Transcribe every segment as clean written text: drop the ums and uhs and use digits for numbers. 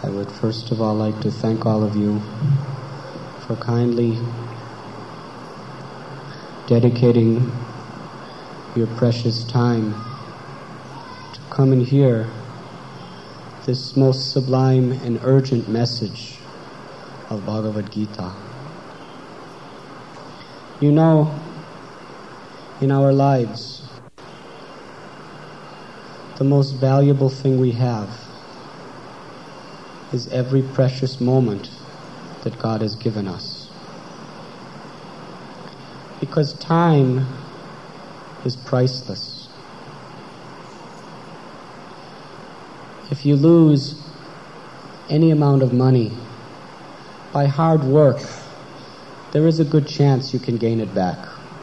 I would first of all like to thank all of you for kindly dedicating your precious time to come and hear this most sublime and urgent message of Bhagavad Gita. You know, in our lives, the most valuable thing we have is every precious moment that God has given us. Because time is priceless. If you lose any amount of money by hard work, there is a good chance you can gain it back.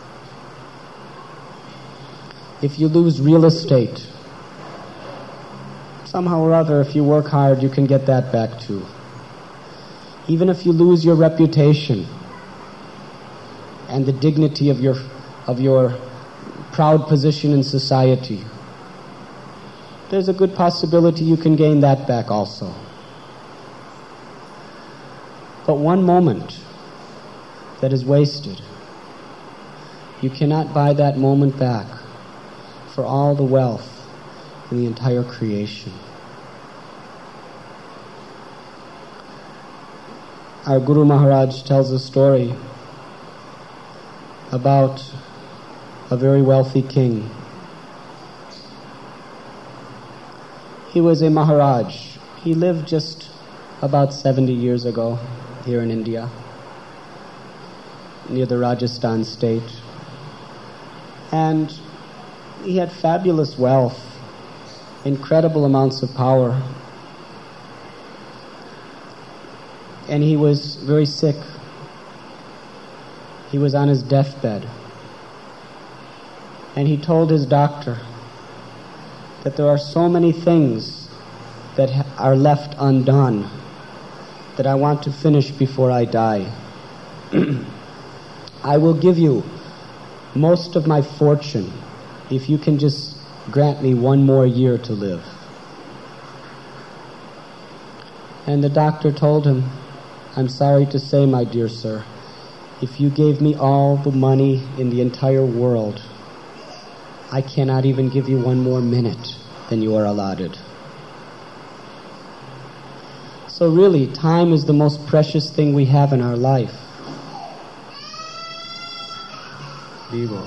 If you lose real estate, somehow or other, if you work hard, you can get that back too. Even if you lose your reputation and the dignity of your proud position in society, there's a good possibility you can gain that back also. But one moment that is wasted, you cannot buy that moment back for all the wealth in the entire creation. Our Guru Maharaj tells a story about a very wealthy king. He was a Maharaj. He lived just about 70 years ago here in India, near the Rajasthan state. And he had fabulous wealth, incredible amounts of power. And he was very sick. He was on his deathbed. And he told his doctor that there are so many things that are left undone that I want to finish before I die. I will give you most of my fortune if you can just grant me one more year to live. And the doctor told him, I'm sorry to say, my dear sir, if you gave me all the money in the entire world, I cannot even give you one more minute than you are allotted. So really, time is the most precious thing we have in our life. Vivo.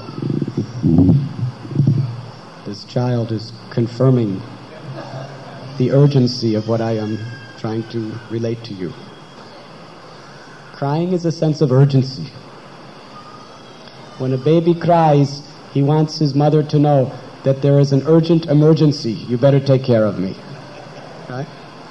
This child is confirming the urgency of what I am trying to relate to you. Crying is a sense of urgency. When a baby cries, he wants his mother to know that there is an urgent emergency. You better take care of me. Right?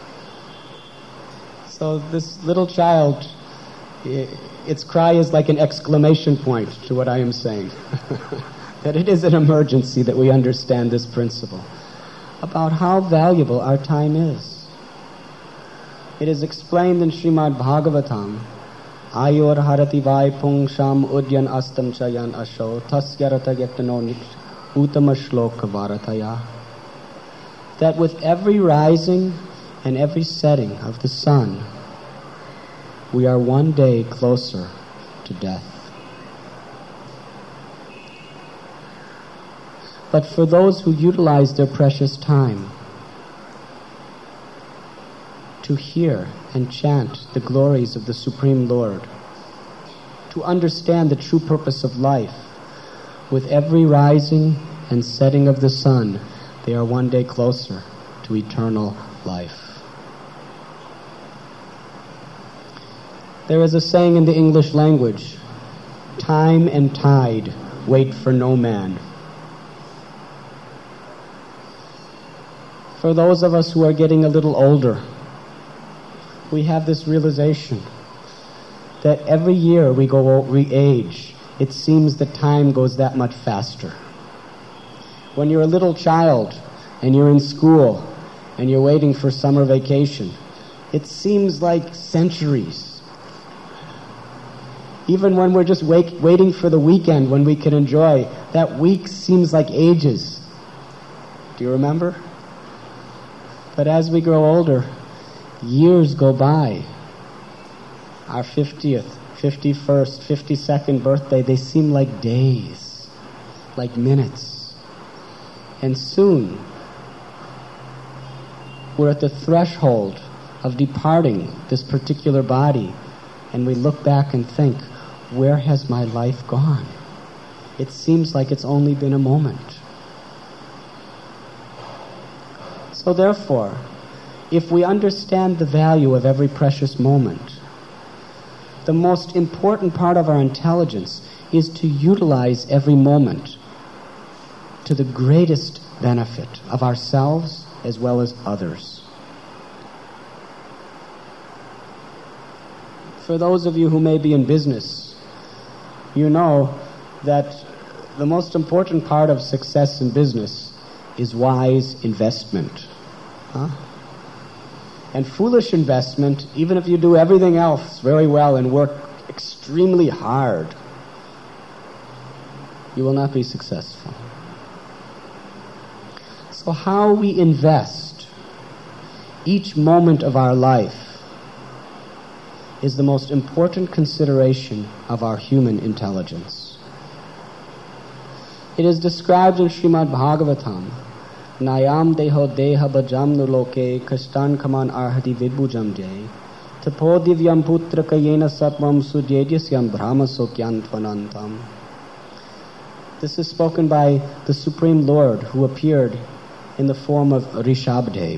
So this little child, its cry is like an exclamation point to what I am saying. That it is an emergency that we understand this principle about how valuable our time is. It is explained in Srimad Bhagavatam, Ayor harati vai pungsham udyan astam chayan asho tasyarata yatano utama shloka varataya. That with every rising and every setting of the sun, we are one day closer to death. But for those who utilize their precious time to hear and chant the glories of the Supreme Lord, to understand the true purpose of life, with every rising and setting of the sun, they are one day closer to eternal life. There is a saying in the English language, time and tide wait for no man. For those of us who are getting a little older, we have this realization that every year we age, it seems the time goes that much faster. When you're a little child and you're in school and you're waiting for summer vacation, it seems like centuries. Even when we're just waiting for the weekend when we can enjoy, that week seems like ages. Do you remember? But as we grow older, Years go by. Our 50th, 51st, 52nd birthday, they seem like days, like minutes. And soon, we're at the threshold of departing this particular body, and we look back and think, where has my life gone? It seems like it's only been a moment. So therefore, if we understand the value of every precious moment, the most important part of our intelligence is to utilize every moment to the greatest benefit of ourselves as well as others. For those of you who may be in business, you know that the most important part of success in business is wise investment. And foolish investment, even if you do everything else very well and work extremely hard, you will not be successful. So how we invest each moment of our life is the most important consideration of our human intelligence. It is described in Srimad Bhagavatam, Nayam deho deha bhajam nuloke kashtan kaman arhati vibhujam jay tapo divyam putra kayena satvam sujedisyam brahma sokyantvanantam. This is spoken by the Supreme Lord who appeared in the form of Rishabdev.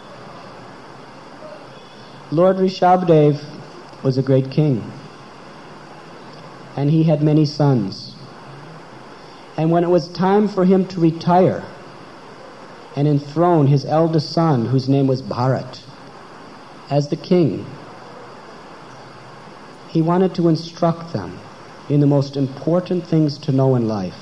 Lord Rishabdev was a great king, and he had many sons. And when it was time for him to retire and enthrone his eldest son, whose name was Bharat, as the king, he wanted to instruct them in the most important things to know in life.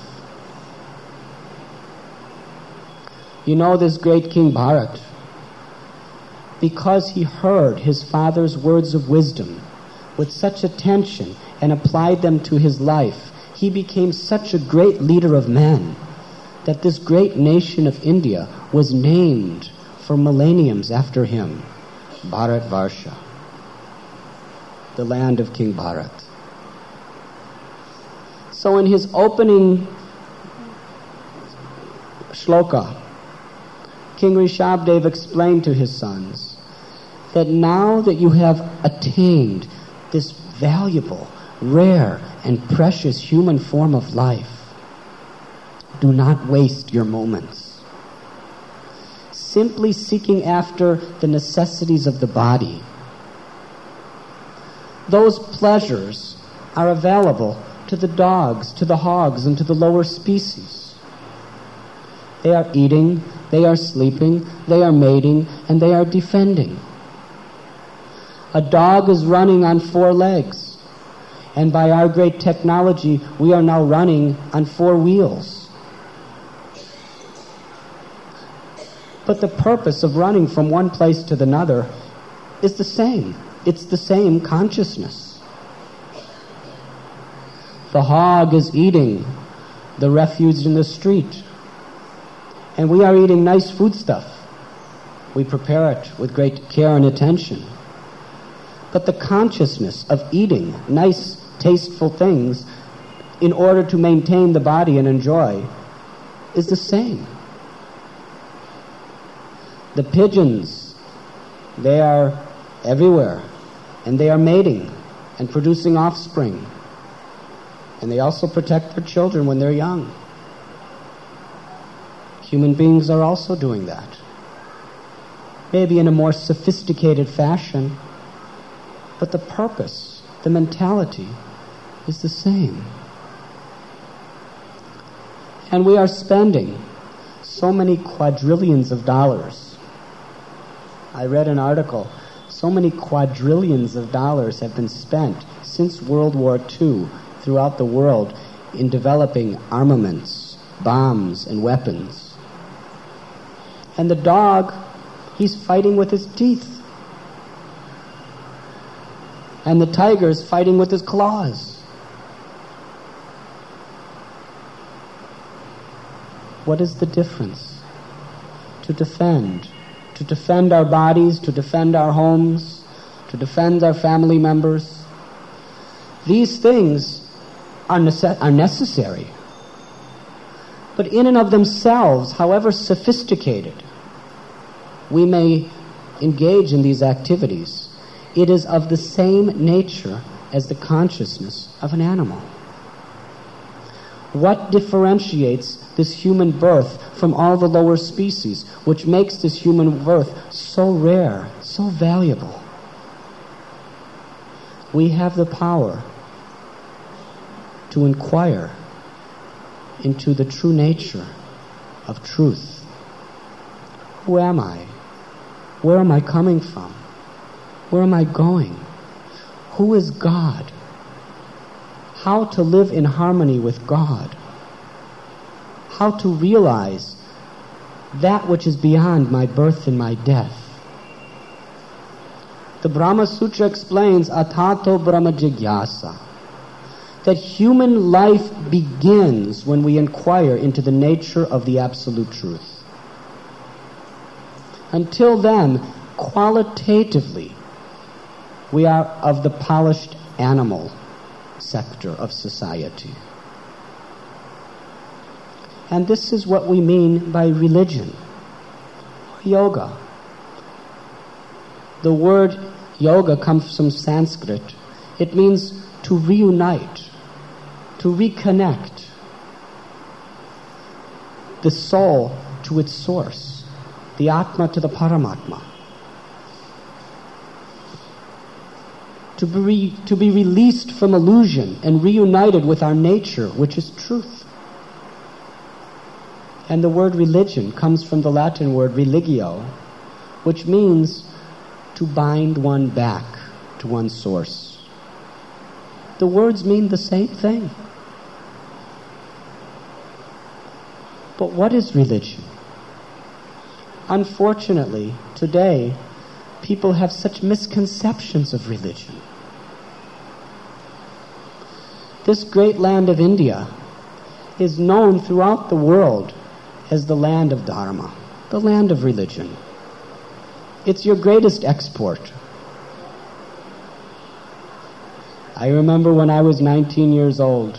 You know, this great King Bharat, because he heard his father's words of wisdom with such attention and applied them to his life, he became such a great leader of men that this great nation of India was named for millenniums after him, Bharatvarsha, the land of King Bharat. So in his opening shloka, King Rishabdev explained to his sons that now that you have attained this valuable, rare, and precious human form of life, do not waste your moments simply seeking after the necessities of the body. Those pleasures are available to the dogs, to the hogs, and to the lower species. They are eating, they are sleeping, they are mating, and they are defending. A dog is running on 4 legs, and by our great technology, we are now running on 4 wheels. But the purpose of running from one place to another is the same. It's the same consciousness. The hog is eating the refuse in the street, and we are eating nice foodstuff. We prepare it with great care and attention. But the consciousness of eating nice, tasteful things in order to maintain the body and enjoy is the same. The pigeons, they are everywhere, and they are mating and producing offspring. And they also protect their children when they're young. Human beings are also doing that. Maybe in a more sophisticated fashion, but the purpose, the mentality, is the same. And we are spending so many quadrillions of dollars. I read an article, so many quadrillions of dollars have been spent since World War II throughout the world in developing armaments, bombs, and weapons. And the dog, he's fighting with his teeth. And the tiger's fighting with his claws. What is the difference? To defend, to to defend our bodies, to defend our homes, to defend our family members. These things are necessary. But in and of themselves, however sophisticated we may engage in these activities, it is of the same nature as the consciousness of an animal. What differentiates this human birth from all the lower species, which makes this human birth so rare, so valuable? We have the power to inquire into the true nature of truth. Who am I? Where am I coming from? Where am I going? Who is God? How to live in harmony with God? How to realize that which is beyond my birth and my death? The Brahma Sutra explains Atato Brahma Jigyasa, that human life begins when we inquire into the nature of the Absolute Truth. Until then, qualitatively, we are of the polished animal sector of society. And this is what we mean by religion, yoga. The word yoga comes from Sanskrit. It means to reunite, to reconnect the soul to its source, the Atma to the Paramatma. To be released from illusion and reunited with our nature, which is truth. And the word religion comes from the Latin word religio, which means to bind one back to one's source. The words mean the same thing. But what is religion? Unfortunately, today, people have such misconceptions of religion. This great land of India is known throughout the world as the land of Dharma, the land of religion. It's your greatest export. I remember when I was 19 years old,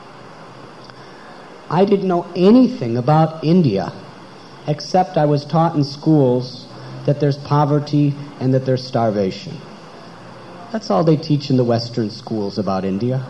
I didn't know anything about India, except I was taught in schools that there's poverty and that there's starvation. That's all they teach in the Western schools about India.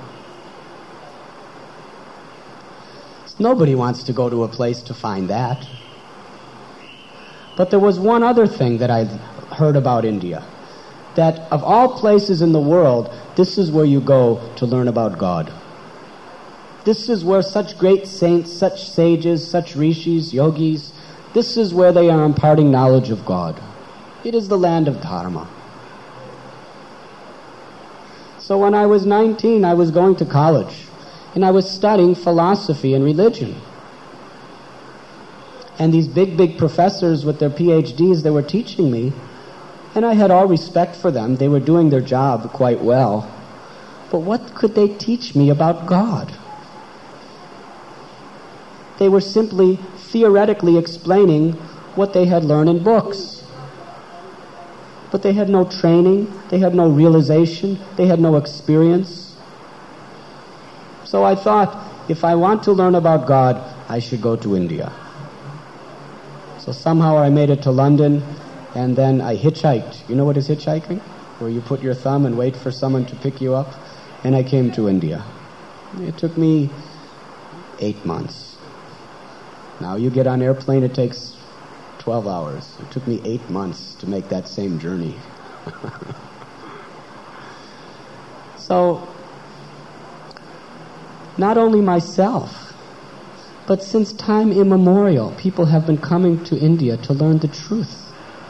Nobody wants to go to a place to find that. But there was one other thing that I heard about India, that of all places in the world, this is where you go to learn about God. This is where such great saints, such sages, such rishis, yogis, this is where they are imparting knowledge of God. It is the land of Dharma. So when I was 19, I was going to college, and I was studying philosophy and religion. And these big professors with their PhDs, they were teaching me, and I had all respect for them. They were doing their job quite well. But what could they teach me about God? They were simply theoretically explaining what they had learned in books. But they had no training, they had no realization, they had no experience. So I thought, if I want to learn about God, I should go to India. So somehow I made it to London, and then I hitchhiked. You know what is hitchhiking? Where you put your thumb and wait for someone to pick you up. And I came to India. It took me 8 months. Now you get on an airplane, it takes 12 hours. It took me 8 months to make that same journey. So, not only myself, but since time immemorial, people have been coming to India to learn the truth.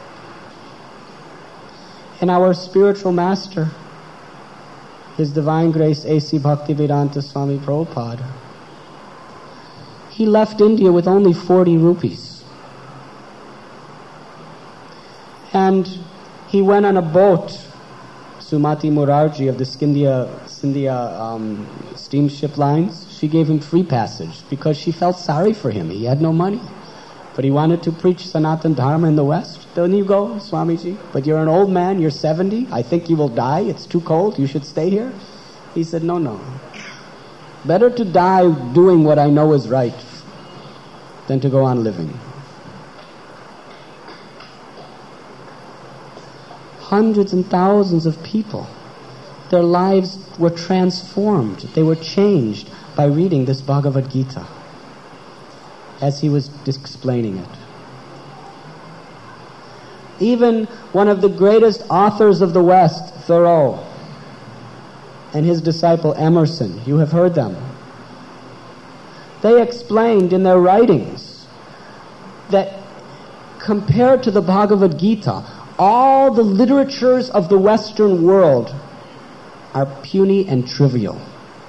And our spiritual master, His Divine Grace A.C. Bhaktivedanta Swami Prabhupada, he left India with only 40 rupees. And he went on a boat, Sumati Murarji of the Scindia steamship lines. She gave him free passage because she felt sorry for him. He had no money. But he wanted to preach Sanatana Dharma in the West. Then you go, Swamiji. But you're an old man, you're 70. I think you will die. It's too cold. You should stay here. He said, no. Better to die doing what I know is right than to go on living. Hundreds and thousands of people, their lives were transformed. They were changed by reading this Bhagavad Gita as he was explaining it. Even one of the greatest authors of the West, Thoreau, and his disciple Emerson, you have heard them. They explained in their writings that compared to the Bhagavad Gita, all the literatures of the Western world are puny and trivial.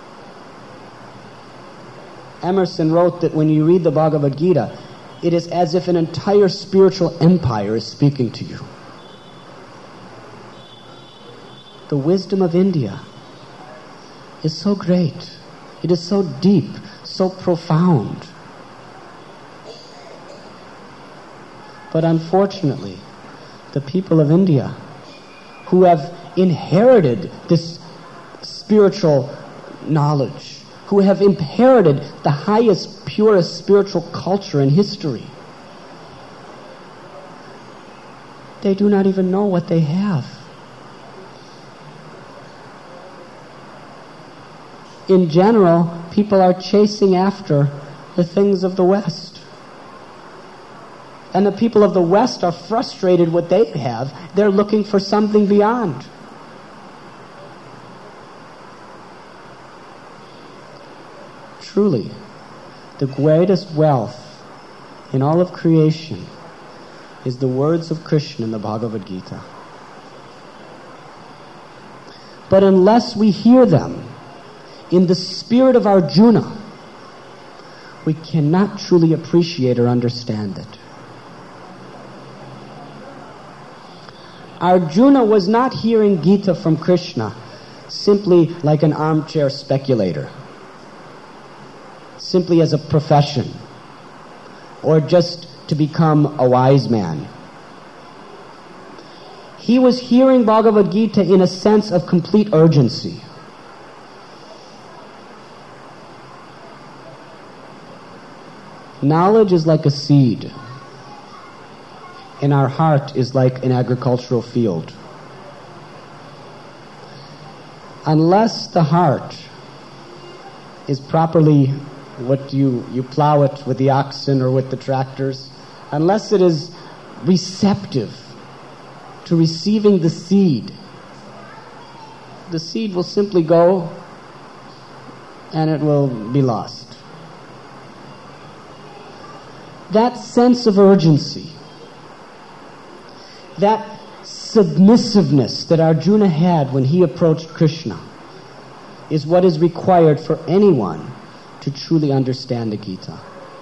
Emerson wrote that when you read the Bhagavad Gita, it is as if an entire spiritual empire is speaking to you. The wisdom of India is so great. It is so deep, so profound. But unfortunately, the people of India, who have inherited this spiritual knowledge, who have inherited the highest, purest spiritual culture in history, they do not even know what they have. In general, people are chasing after the things of the West. And the people of the West are frustrated with what they have. They're looking for something beyond. Truly, the greatest wealth in all of creation is the words of Krishna in the Bhagavad Gita. But unless we hear them in the spirit of Arjuna, we cannot truly appreciate or understand it. Arjuna was not hearing Gita from Krishna simply like an armchair speculator, simply as a profession, or just to become a wise man. He was hearing Bhagavad Gita in a sense of complete urgency. Knowledge is like a seed, and our heart is like an agricultural field. Unless the heart is properly you plow it with the oxen or with the tractors, unless it is receptive to receiving the seed will simply go and it will be lost. That sense of urgency, that submissiveness that Arjuna had when he approached Krishna is what is required for anyone to truly understand the Gita.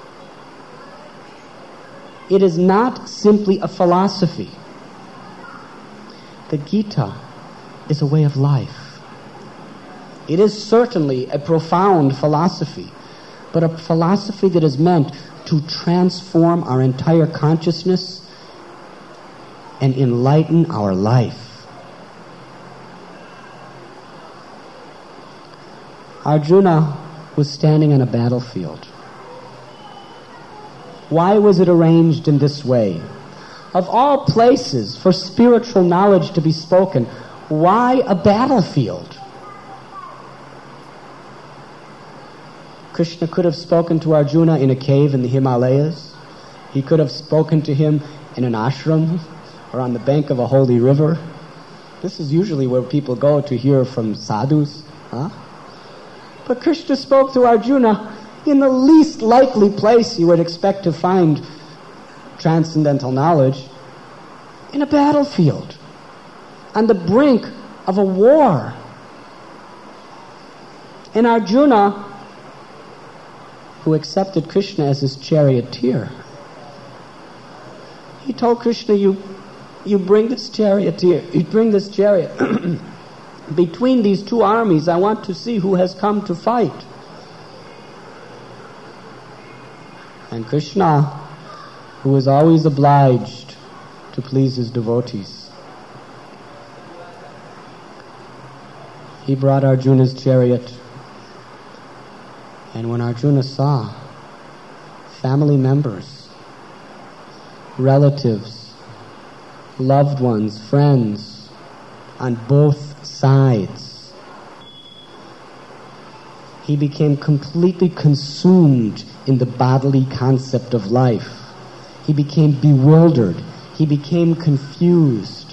It is not simply a philosophy. The Gita is a way of life. It is certainly a profound philosophy, but a philosophy that is meant to transform our entire consciousness and enlighten our life. Arjuna was standing on a battlefield. Why was it arranged in this way? Of all places for spiritual knowledge to be spoken, why a battlefield? Krishna could have spoken to Arjuna in a cave in the Himalayas. He could have spoken to him in an ashram or on the bank of a holy river. This is usually where people go to hear from sadhus. But Krishna spoke to Arjuna in the least likely place you would expect to find transcendental knowledge, in a battlefield, on the brink of a war. And Arjuna, who accepted Krishna as his charioteer, he told Krishna, you bring this charioteer, you bring this chariot. Between these two armies, I want to see who has come to fight. And Krishna, who was always obliged to please his devotees. He brought Arjuna's chariot, and when Arjuna saw family members, relatives, loved ones, friends on both sides, he became completely consumed in the bodily concept of life. He became bewildered. He became confused.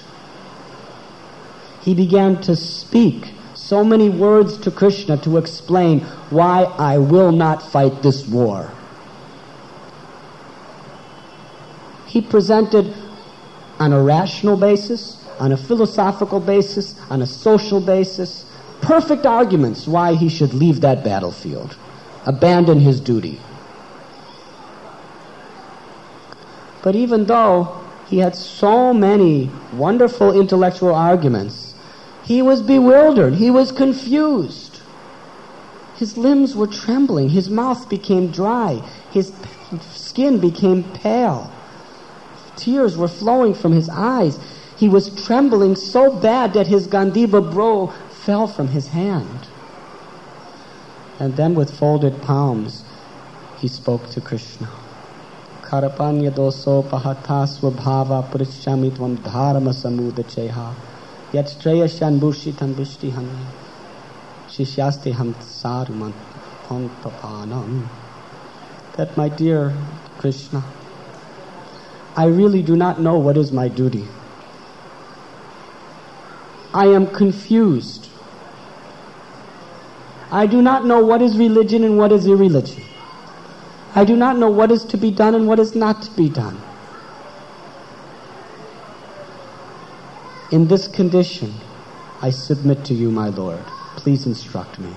He began to speak so many words to Krishna to explain why I will not fight this war. He presented on a rational basis, on a philosophical basis, on a social basis, perfect arguments why he should leave that battlefield, abandon his duty. But even though he had so many wonderful intellectual arguments, he was bewildered, he was confused. His limbs were trembling, his mouth became dry, his skin became pale. Tears were flowing from his eyes. He was trembling so bad that his Gandiva bow fell from his hand. And then with folded palms, he spoke to Krishna. Karapanya doso pahata swabhava purishami tvam dharma samudacheha yat streyashan bushitam bushtihani shishyaste ham saruman pampapanam. That, my dear Krishna, I really do not know what is my duty. I am confused. I do not know what is religion and what is irreligion. I do not know what is to be done and what is not to be done. In this condition, I submit to you, my Lord. Please instruct me.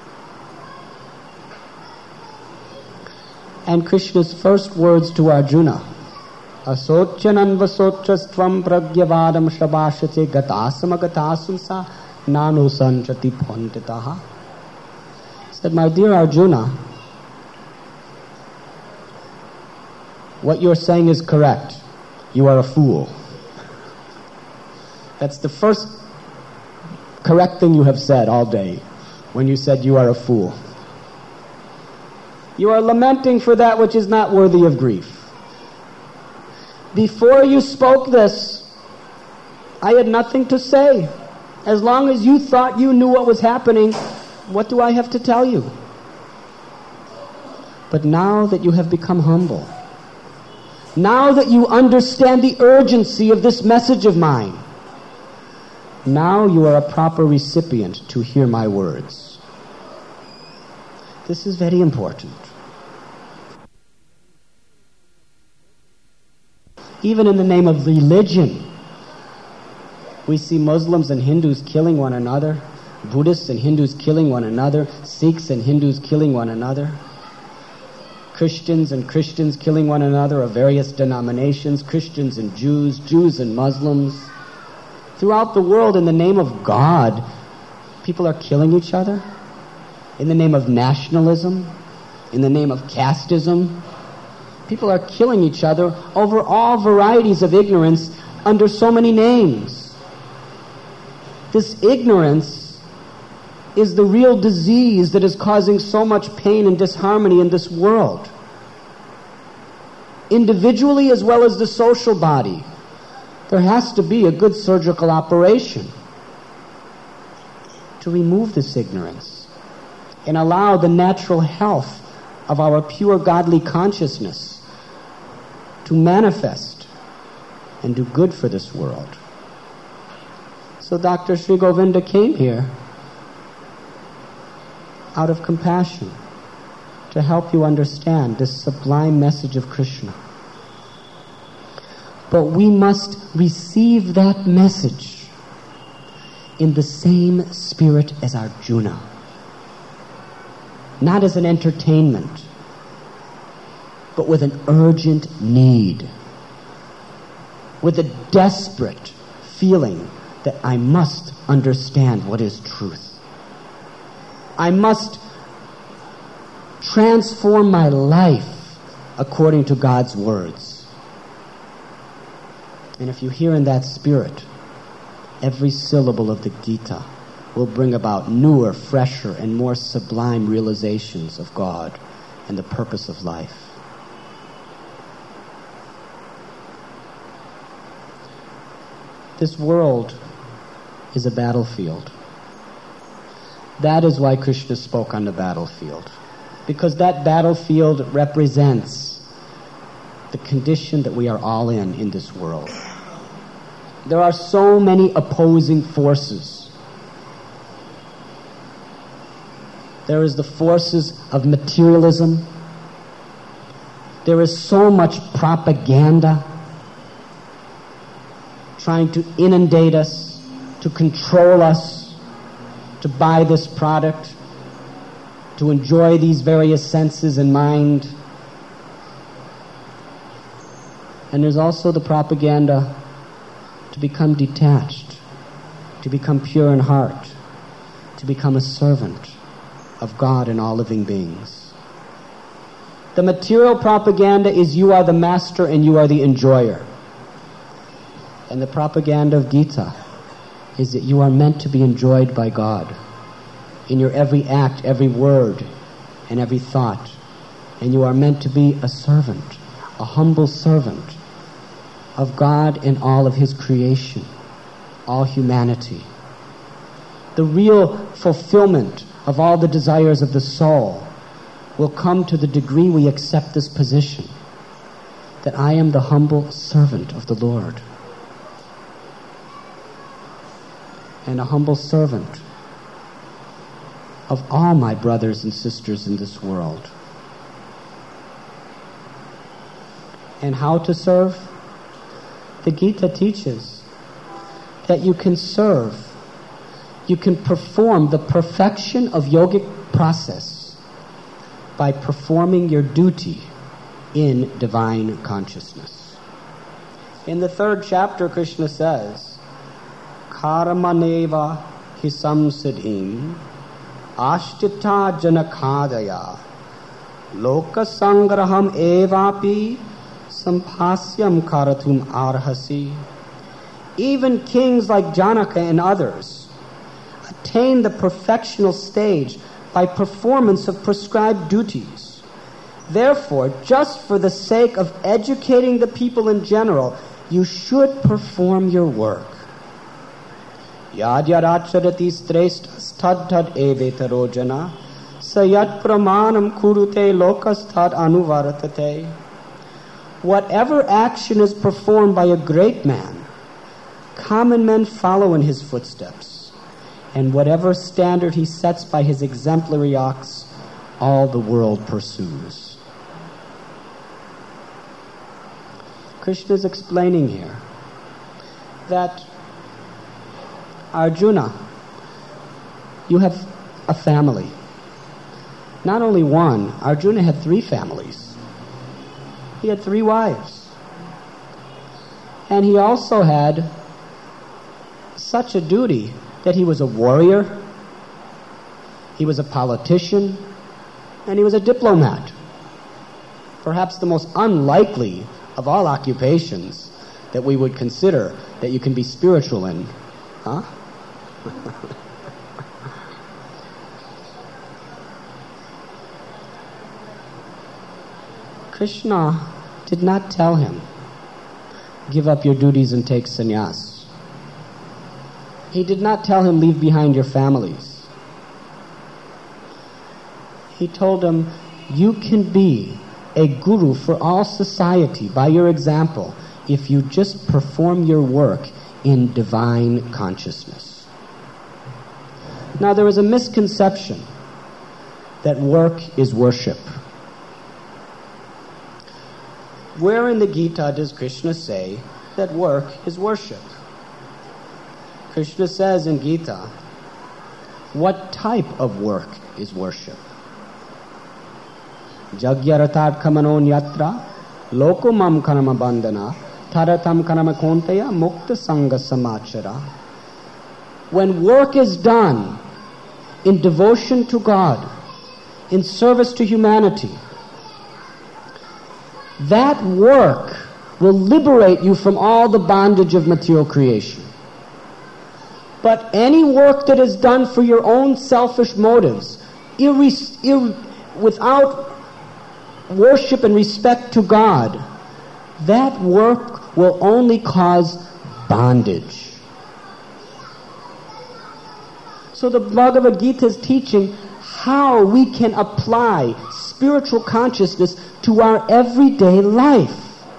And Krishna's first words to Arjuna, Asotchanan vasotrastvam pragyavadam shabashate gatasama gatasunsa nanu sanjati phonditaha. Said, my dear Arjuna, what you're saying is correct. You are a fool. That's the first correct thing you have said all day, when you said you are a fool. You are lamenting for that which is not worthy of grief. Before you spoke this, I had nothing to say. As long as you thought you knew what was happening, what do I have to tell you? But now that you have become humble, now that you understand the urgency of this message of mine, now you are a proper recipient to hear my words. This is very important. Even in the name of religion, we see Muslims and Hindus killing one another, Buddhists and Hindus killing one another, Sikhs and Hindus killing one another, Christians and Christians killing one another of various denominations, Christians and Jews, Jews and Muslims. Throughout the world, in the name of God, people are killing each other. In the name of nationalism, in the name of casteism, people are killing each other over all varieties of ignorance under so many names. This ignorance is the real disease that is causing so much pain and disharmony in this world. Individually as well as the social body, there has to be a good surgical operation to remove this ignorance and allow the natural health of our pure godly consciousness to manifest and do good for this world. So Dr. Sri Govinda came here out of compassion to help you understand this sublime message of Krishna. But we must receive that message in the same spirit as Arjuna. Not as an entertainment, but with an urgent need. With a desperate feeling that I must understand what is truth. I must transform my life according to God's words. And if you hear in that spirit, every syllable of the Gita will bring about newer, fresher, and more sublime realizations of God and the purpose of life. This world is a battlefield. That is why Krishna spoke on the battlefield. Because that battlefield represents the condition that we are all in this world. There are so many opposing forces. There is the forces of materialism. There is so much propaganda trying to inundate us, to control us, to buy this product, to enjoy these various senses and mind. And there's also the propaganda to become detached, to become pure in heart, to become a servant of God and all living beings. The material propaganda is you are the master and you are the enjoyer. And the propaganda of Gita is that you are meant to be enjoyed by God in your every act, every word, and every thought. And you are meant to be a servant, a humble servant of God and all of His creation, all humanity. The real fulfillment of all the desires of the soul will come to the degree we accept this position, that I am the humble servant of the Lord. And a humble servant of all my brothers and sisters in this world. And how to serve? The Gita teaches that you can serve, you can perform the perfection of yogic process by performing your duty in divine consciousness. In the 3rd chapter, Krishna says, Karmaneva hisamsiddhim ashtita janakadaya lokasangraham evapi sampasyam karatum arhasi. Even kings like Janaka and others attain the perfectional stage by performance of prescribed duties. Therefore, just for the sake of educating the people in general, you should perform your work. Yadyaracharati strestastad evetarojana sayat pramanam kurute lokastad anuvartate. Whatever action is performed by a great man, common men follow in his footsteps. And whatever standard he sets by his exemplary acts, all the world pursues. Krishna is explaining here that Arjuna, you have a family. Not only one, Arjuna had 3 families. He had 3 wives. And he also had such a duty that he was a warrior, he was a politician, and he was a diplomat. Perhaps the most unlikely of all occupations that we would consider that you can be spiritual in. Huh? Krishna did not tell him, give up your duties and take sannyas. He did not tell him, leave behind your families. He told him, you can be a guru for all society by your example if you just perform your work in divine consciousness. Now, there is a misconception that work is worship. Where in the Gita does Krishna say that work is worship? Krishna says in Gita, what type of work is worship? Jagyaratat kamano nyatra lokumam kanama bandhana taratam kanama kontaya mukta sangha samachara. When work is done in devotion to God, in service to humanity, that work will liberate you from all the bondage of material creation. But any work that is done for your own selfish motives, without worship and respect to God, that work will only cause bondage. So the Bhagavad Gita is teaching how we can apply spiritual consciousness to our everyday life.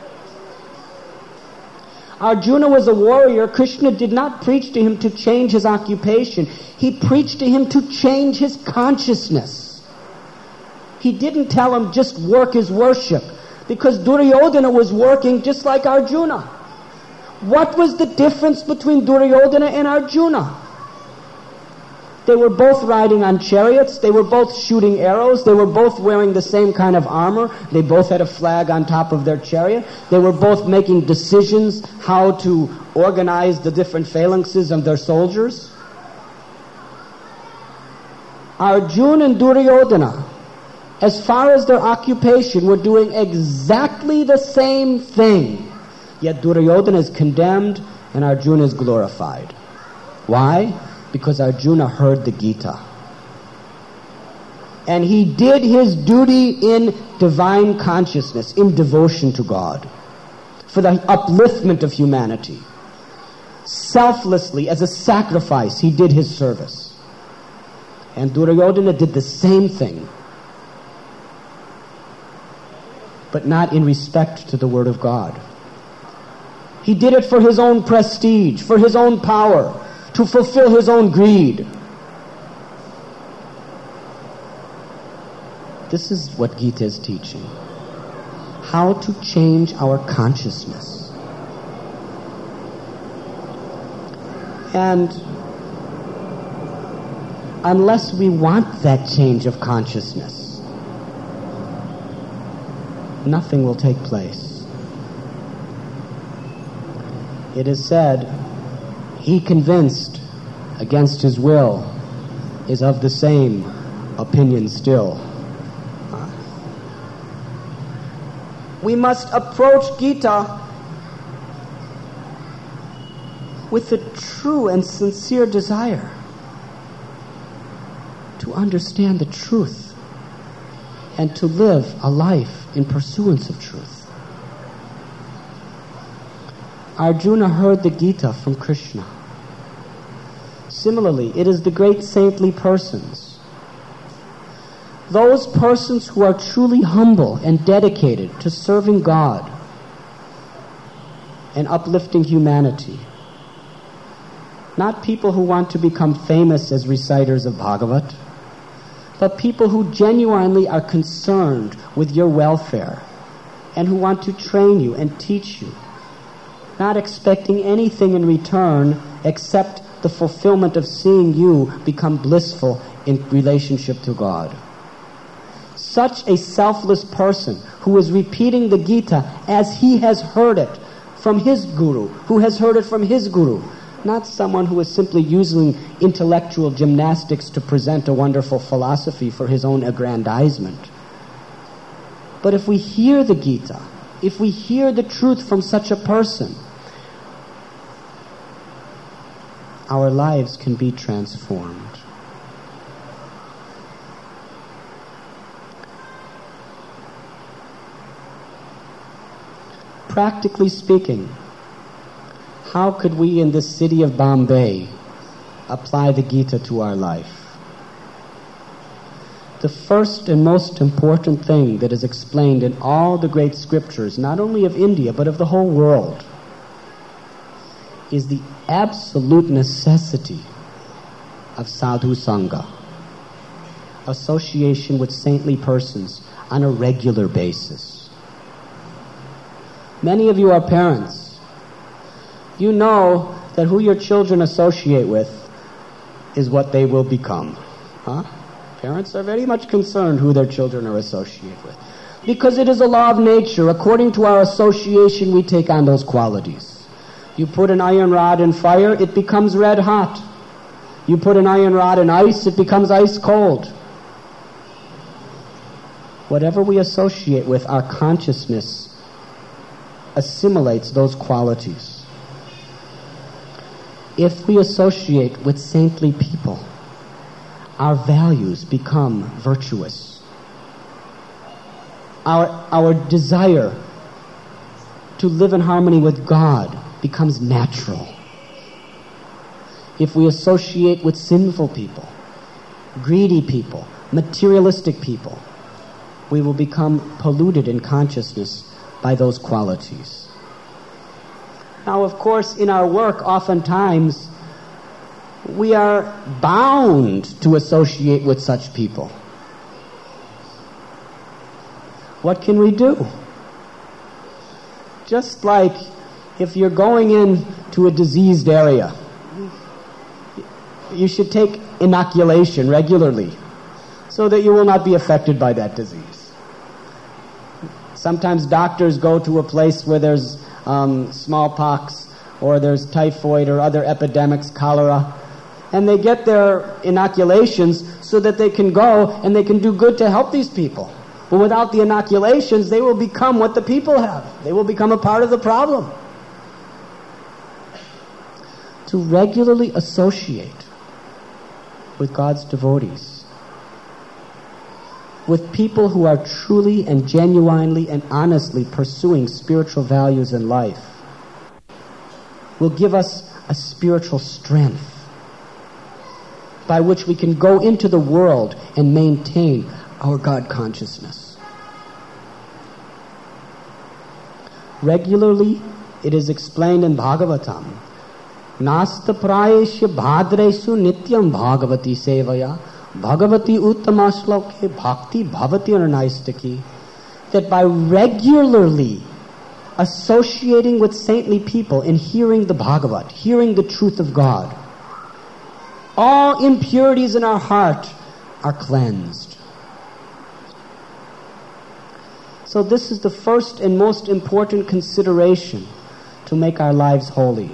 Arjuna was a warrior. Krishna did not preach to him to change his occupation. He preached to him to change his consciousness. He didn't tell him just work is worship, because Duryodhana was working just like Arjuna. What was the difference between Duryodhana and Arjuna? They were both riding on chariots. They were both shooting arrows. They were both wearing the same kind of armor. They both had a flag on top of their chariot. They were both making decisions how to organize the different phalanxes of their soldiers. Arjuna and Duryodhana, as far as their occupation, were doing exactly the same thing. Yet Duryodhana is condemned and Arjuna is glorified. Why? Because Arjuna heard the Gita. And he did his duty in divine consciousness, in devotion to God, for the upliftment of humanity. Selflessly, as a sacrifice, he did his service. And Duryodhana did the same thing, but not in respect to the Word of God. He did it for his own prestige, for his own power, to fulfill his own greed. This is what Gita is teaching. How to change our consciousness. And unless we want that change of consciousness, nothing will take place. It is said, he convinced against his will is of the same opinion still. We must approach Gita with a true and sincere desire to understand the truth and to live a life in pursuance of truth. Arjuna heard the Gita from Krishna. Similarly, it is the great saintly persons, those persons who are truly humble and dedicated to serving God and uplifting humanity. Not people who want to become famous as reciters of Bhagavat, but people who genuinely are concerned with your welfare and who want to train you and teach you, not expecting anything in return except the fulfillment of seeing you become blissful in relationship to God. Such a selfless person who is repeating the Gita as he has heard it from his guru, who has heard it from his guru, not someone who is simply using intellectual gymnastics to present a wonderful philosophy for his own aggrandizement. But if we hear the Gita, if we hear the truth from such a person, our lives can be transformed. Practically speaking, how could we in this city of Bombay apply the Gita to our life? The first and most important thing that is explained in all the great scriptures, not only of India, but of the whole world, is the absolute necessity of sadhu sangha, association with saintly persons on a regular basis. Many of you are parents. You know that who your children associate with is what they will become. Parents are very much concerned who their children are associated with, because it is a law of nature. According to our association, we take on those qualities. You put an iron rod in fire, it becomes red hot. You put an iron rod in ice, it becomes ice cold. Whatever we associate with, our consciousness assimilates those qualities. If we associate with saintly people, our values become virtuous. Our desire to live in harmony with God becomes natural. If we associate with sinful people, greedy people, materialistic people, we will become polluted in consciousness by those qualities. Now, of course, in our work, oftentimes, we are bound to associate with such people. What can we do? Just like if you're going into a diseased area, you should take inoculation regularly so that you will not be affected by that disease. Sometimes doctors go to a place where there's smallpox or there's typhoid or other epidemics, cholera, and they get their inoculations so that they can go and they can do good to help these people. But without the inoculations, they will become what the people have. They will become a part of the problem. To regularly associate with God's devotees, with people who are truly and genuinely and honestly pursuing spiritual values in life, will give us a spiritual strength by which we can go into the world and maintain our God consciousness. Regularly, it is explained in Bhagavatam, Nasta prayesya bhadresu nityam bhagavati sevaya bhagavati uttama shloke bhakti bhavati ananaistaki, that by regularly associating with saintly people and hearing the Bhagavat, hearing the truth of God, all impurities in our heart are cleansed. So this is the first and most important consideration to make our lives holy,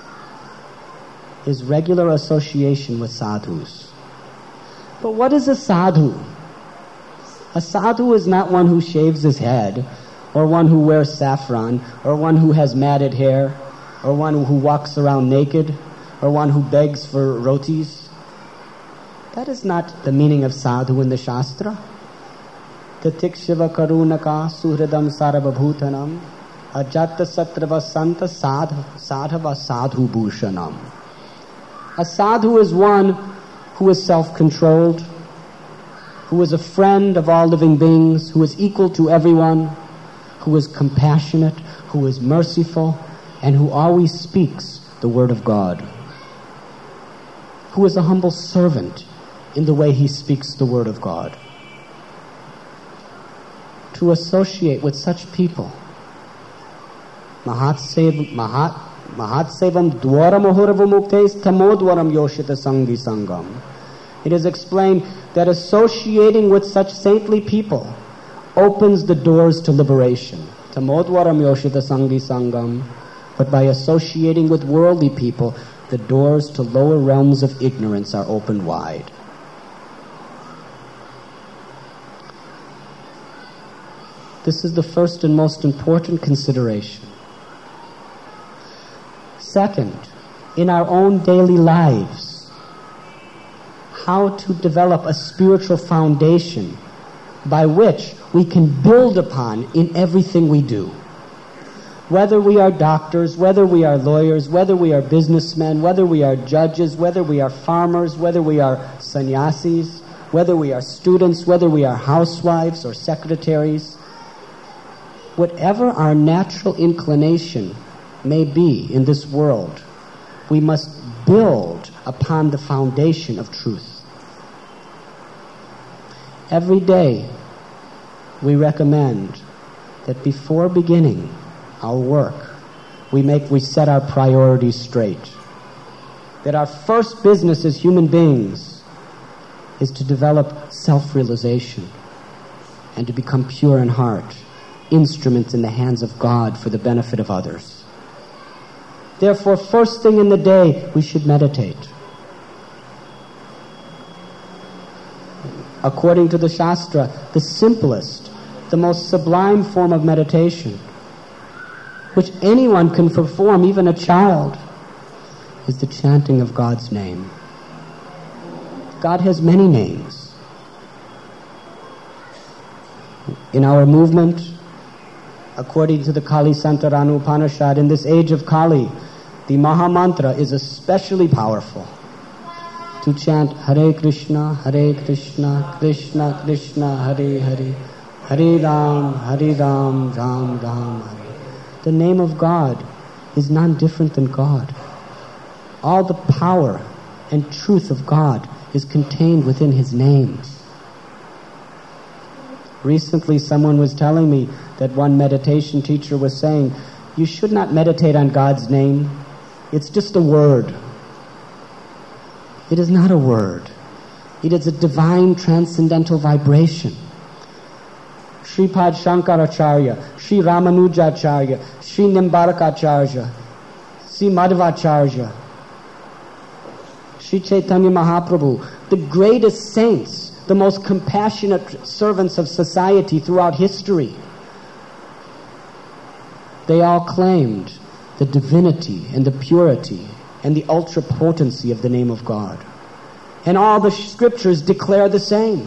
is regular association with sadhus. But what is a sadhu? A sadhu is not one who shaves his head, or one who wears saffron, or one who has matted hair, or one who walks around naked, or one who begs for rotis. That is not the meaning of sadhu in the Shastra. Tatik shiva karunaka suhridam sarvabhutanam ajatta satrava santa sadhava sadhu bhushanam. A sadhu is one who is self-controlled, who is a friend of all living beings, who is equal to everyone, who is compassionate, who is merciful, and who always speaks the word of God, who is a humble servant in the way he speaks the word of God. To associate with such people, Mahatsevam dwaram ahurvamuktes tamodwaram yoshita sangi sangam. It is explained that associating with such saintly people opens the doors to liberation. Tamodwaram yoshita sangi sangam. But by associating with worldly people, the doors to lower realms of ignorance are opened wide. This is the first and most important consideration. Second, in our own daily lives, how to develop a spiritual foundation by which we can build upon in everything we do. Whether we are doctors, whether we are lawyers, whether we are businessmen, whether we are judges, whether we are farmers, whether we are sannyasis, whether we are students, whether we are housewives or secretaries, whatever our natural inclination may be in this world, we must build upon the foundation of truth. Every day, we recommend that before beginning our work, we set our priorities straight. That our first business as human beings is to develop self-realization and to become pure in heart, instruments in the hands of God for the benefit of others. Therefore, first thing in the day, we should meditate. According to the Shastra, the simplest, the most sublime form of meditation which anyone can perform, even a child, is the chanting of God's name. God has many names. In our movement, according to the Kali Santaranu Upanishad, in this age of Kali, the Maha Mantra is especially powerful. To chant Hare Krishna, Krishna Krishna, Hare Hare, Hare Ram, Ram Ram, Hare. The name of God is none different than God. All the power and truth of God is contained within His name. Recently, someone was telling me that one meditation teacher was saying, you should not meditate on God's name. It's just a word. It is not a word. It is a divine transcendental vibration. Sripad Shankaracharya, Sri Ramanujacharya, Sri Nimbarakacharya, Sri Madhvacharya, Sri Chaitanya Mahaprabhu, the greatest saints, the most compassionate servants of society throughout history. They all claimed the divinity and the purity and the ultra-potency of the name of God. And all the scriptures declare the same.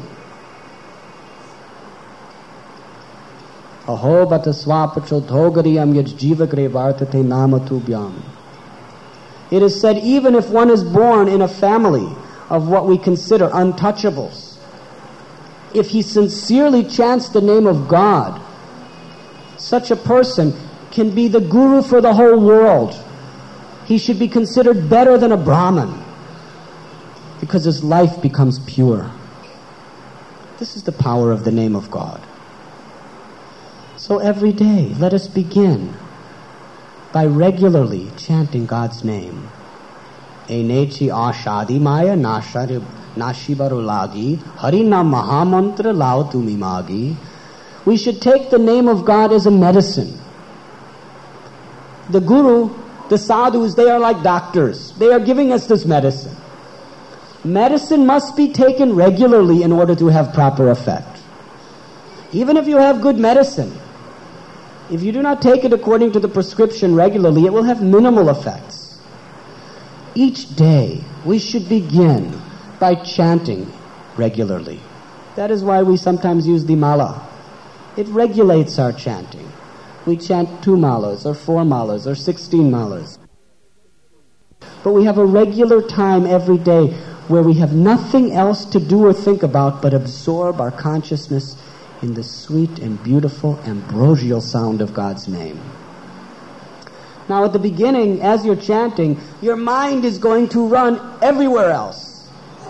Aho bata swapachodhogariyam yajjivagre vartate namatubhyam. It is said even if one is born in a family of what we consider untouchables, if he sincerely chants the name of God, such a person can be the guru for the whole world. He should be considered better than a Brahmin because his life becomes pure. This is the power of the name of God. So every day, let us begin by regularly chanting God's name. Enechi ashadi maya nashibarulagi harina mahamantra lautumi magi. We should take the name of God as a medicine. The guru, the sadhus, they are like doctors. They are giving us this medicine. Medicine must be taken regularly in order to have proper effect. Even if you have good medicine, if you do not take it according to the prescription regularly, it will have minimal effects. Each day, we should begin by chanting regularly. That is why we sometimes use the mala. It regulates our chanting. We chant 2 malas, or 4 malas, or 16 malas. But we have a regular time every day where we have nothing else to do or think about but absorb our consciousness in the sweet and beautiful ambrosial sound of God's name. Now at the beginning, as you're chanting, your mind is going to run everywhere else.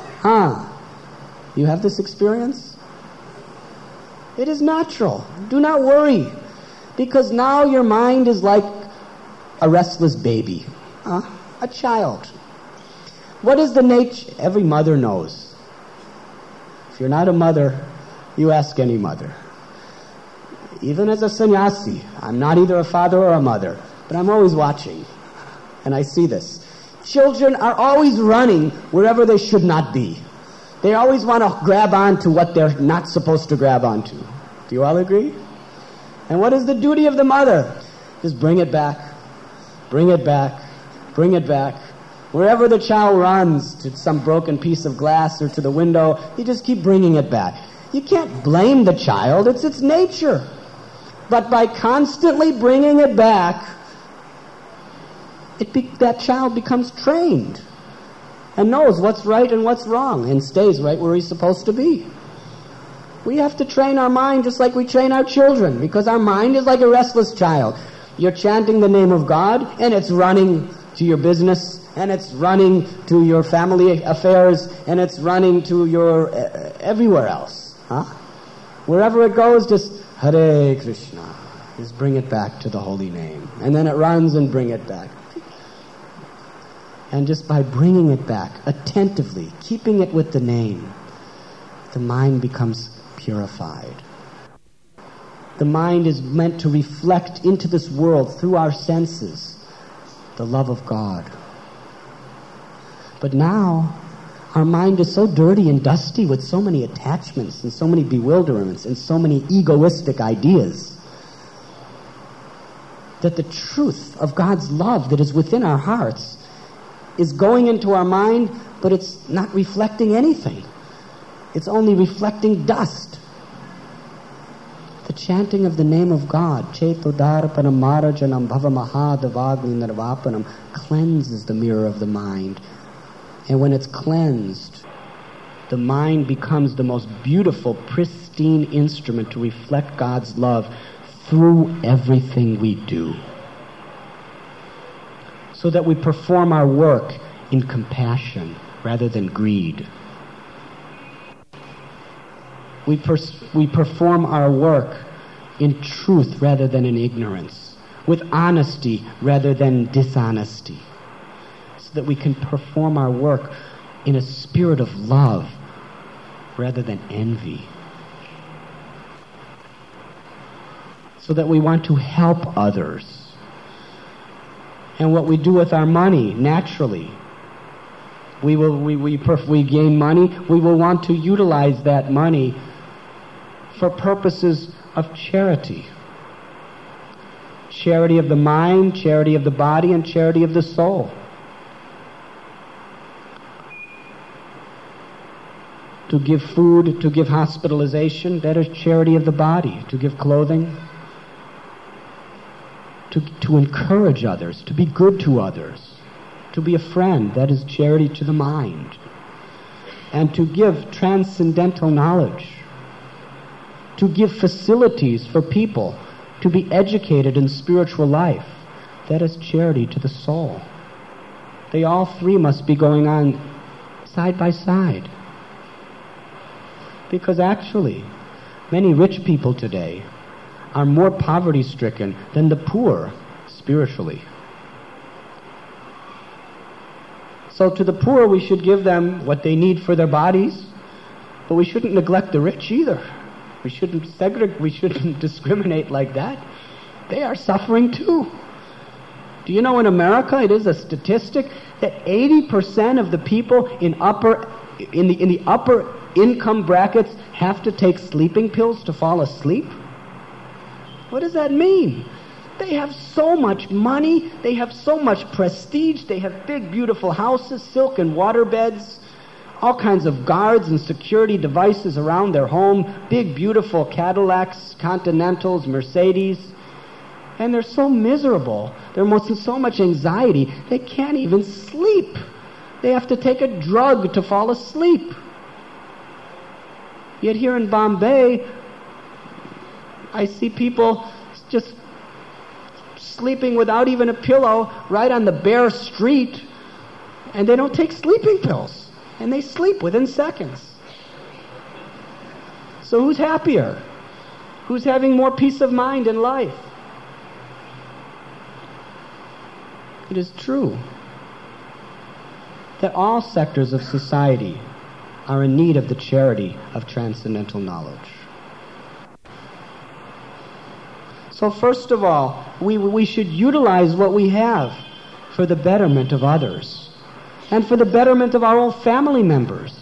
You have this experience? It is natural. Do not worry. Because now your mind is like a restless baby. A child. What is the nature? Every mother knows. If you're not a mother, you ask any mother. Even as a sannyasi, I'm not either a father or a mother, but I'm always watching. And I see this. Children are always running wherever they should not be. They always want to grab onto what they're not supposed to grab onto. Do you all agree? And what is the duty of the mother? Just bring it back. Bring it back. Bring it back. Wherever the child runs, to some broken piece of glass or to the window, you just keep bringing it back. You can't blame the child. It's its nature. But by constantly bringing it back, that child becomes trained and knows what's right and what's wrong and stays right where he's supposed to be. We have to train our mind just like we train our children, because our mind is like a restless child. You're chanting the name of God, and it's running to your business, and it's running to your family affairs, and it's running to your everywhere else. Wherever it goes, just Hare Krishna. Just bring it back to the holy name. And then it runs and bring it back. And just by bringing it back attentively, keeping it with the name, the mind becomes purified. The mind is meant to reflect into this world through our senses the love of God. But now, our mind is so dirty and dusty with so many attachments and so many bewilderments and so many egoistic ideas. that the truth of God's love that is within our hearts is going into our mind, but it's not reflecting anything. It's only reflecting dust. The chanting of the name of God, Chetodarpanam Marajanam Bhavamahadavagni Nirvapanam, cleanses the mirror of the mind. And when it's cleansed, the mind becomes the most beautiful, pristine instrument to reflect God's love through everything we do. So that we perform our work in compassion rather than greed. We perform our work in truth rather than in ignorance, with honesty rather than dishonesty, so that we can perform our work in a spirit of love rather than envy, so that we want to help others. And what we do with our money, naturally, we gain money, we will want to utilize that money for purposes of charity. Charity of the mind, charity of the body, and charity of the soul. To give food, to give hospitalization, that is charity of the body. To give clothing, to encourage others, to be good to others, to be a friend, that is charity to the mind. And to give transcendental knowledge, to give facilities for people to be educated in spiritual life, that is charity to the soul. They all three must be going on side by side. Because actually, many rich people today are more poverty-stricken than the poor spiritually. So to the poor, we should give them what they need for their bodies, but we shouldn't neglect the rich either. We shouldn't segregate, we shouldn't discriminate like that. They are suffering too. Do you know in America it is a statistic that 80% of the people in the upper income brackets have to take sleeping pills to fall asleep? What does that mean? They have so much money, they have so much prestige, they have big beautiful houses, silk and water beds, all kinds of guards and security devices around their home, big beautiful Cadillacs, Continentals, Mercedes, and they're so miserable, they're in so much anxiety, they can't even sleep. They have to take a drug to fall asleep. Yet here in Bombay, I see people just sleeping without even a pillow right on the bare street, and they don't take sleeping pills. And they sleep within seconds. So who's happier? Who's having more peace of mind in life? It is true that all sectors of society are in need of the charity of transcendental knowledge. So first of all, we should utilize what we have for the betterment of others and for the betterment of our own family members.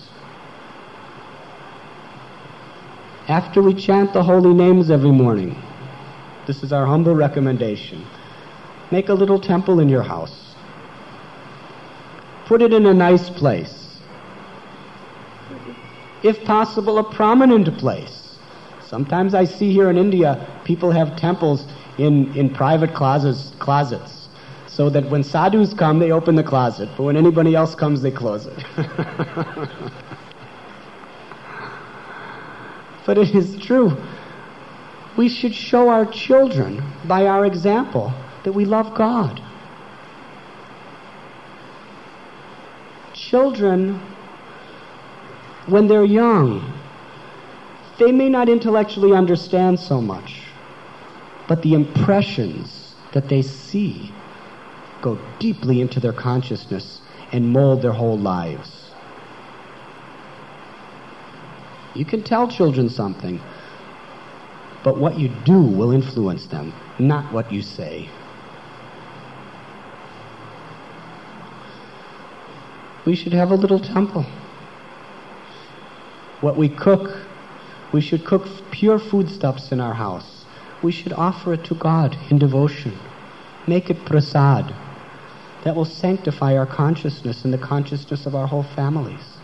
After we chant the holy names every morning, this is our humble recommendation, make a little temple in your house. Put it in a nice place. If possible, a prominent place. Sometimes I see here in India, people have temples in private closets, so that when sadhus come, they open the closet, but when anybody else comes, they close it. But it is true. We should show our children, by our example, that we love God. Children, when they're young, they may not intellectually understand so much, but the impressions that they see go deeply into their consciousness and mold their whole lives. You can tell children something, but what you do will influence them, not what you say. We should have a little temple. What we cook, we should cook pure foodstuffs in our house. We should offer it to God in devotion. Make it prasad. That will sanctify our consciousness and the consciousness of our whole families.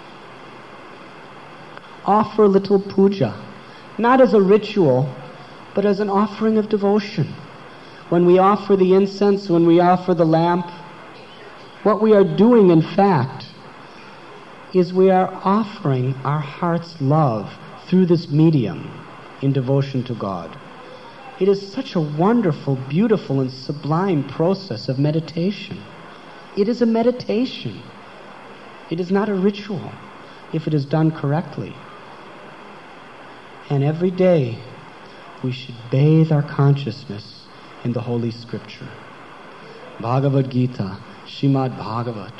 Offer little puja, not as a ritual, but as an offering of devotion. When we offer the incense, when we offer the lamp, what we are doing, in fact, is we are offering our heart's love through this medium in devotion to God. It is such a wonderful, beautiful, and sublime process of meditation. It is a meditation. It is not a ritual if it is done correctly. And every day we should bathe our consciousness in the Holy Scripture. Bhagavad Gita, Srimad Bhagavat.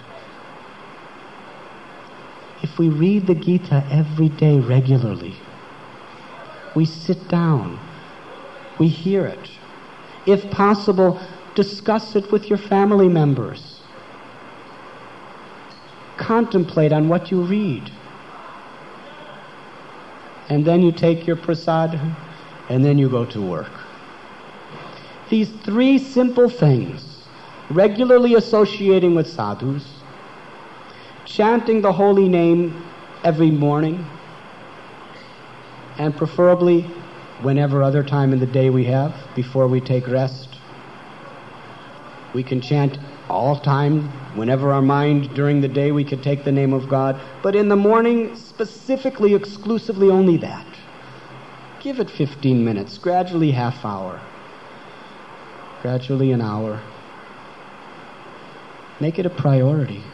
If we read the Gita every day regularly, we sit down, we hear it. If possible, discuss it with your family members. Contemplate on what you read. And then you take your prasad, and then you go to work. These three simple things, regularly associating with sadhus, chanting the holy name every morning, and preferably whenever other time in the day we have, before we take rest. We can chant all time, whenever our mind during the day we could take the name of God, but in the morning, specifically, exclusively only that. Give it 15 minutes, gradually half hour, gradually an hour. Make it a priority.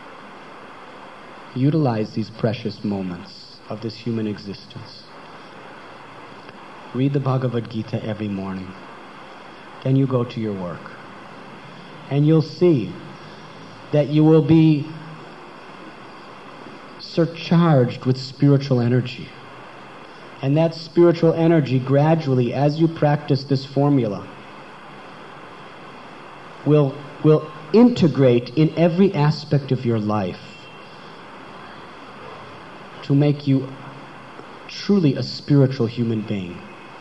Utilize these precious moments of this human existence. Read the Bhagavad Gita every morning. Then you go to your work. And you'll see that you will be surcharged with spiritual energy. And that spiritual energy gradually, as you practice this formula, will integrate in every aspect of your life to make you truly a spiritual human being.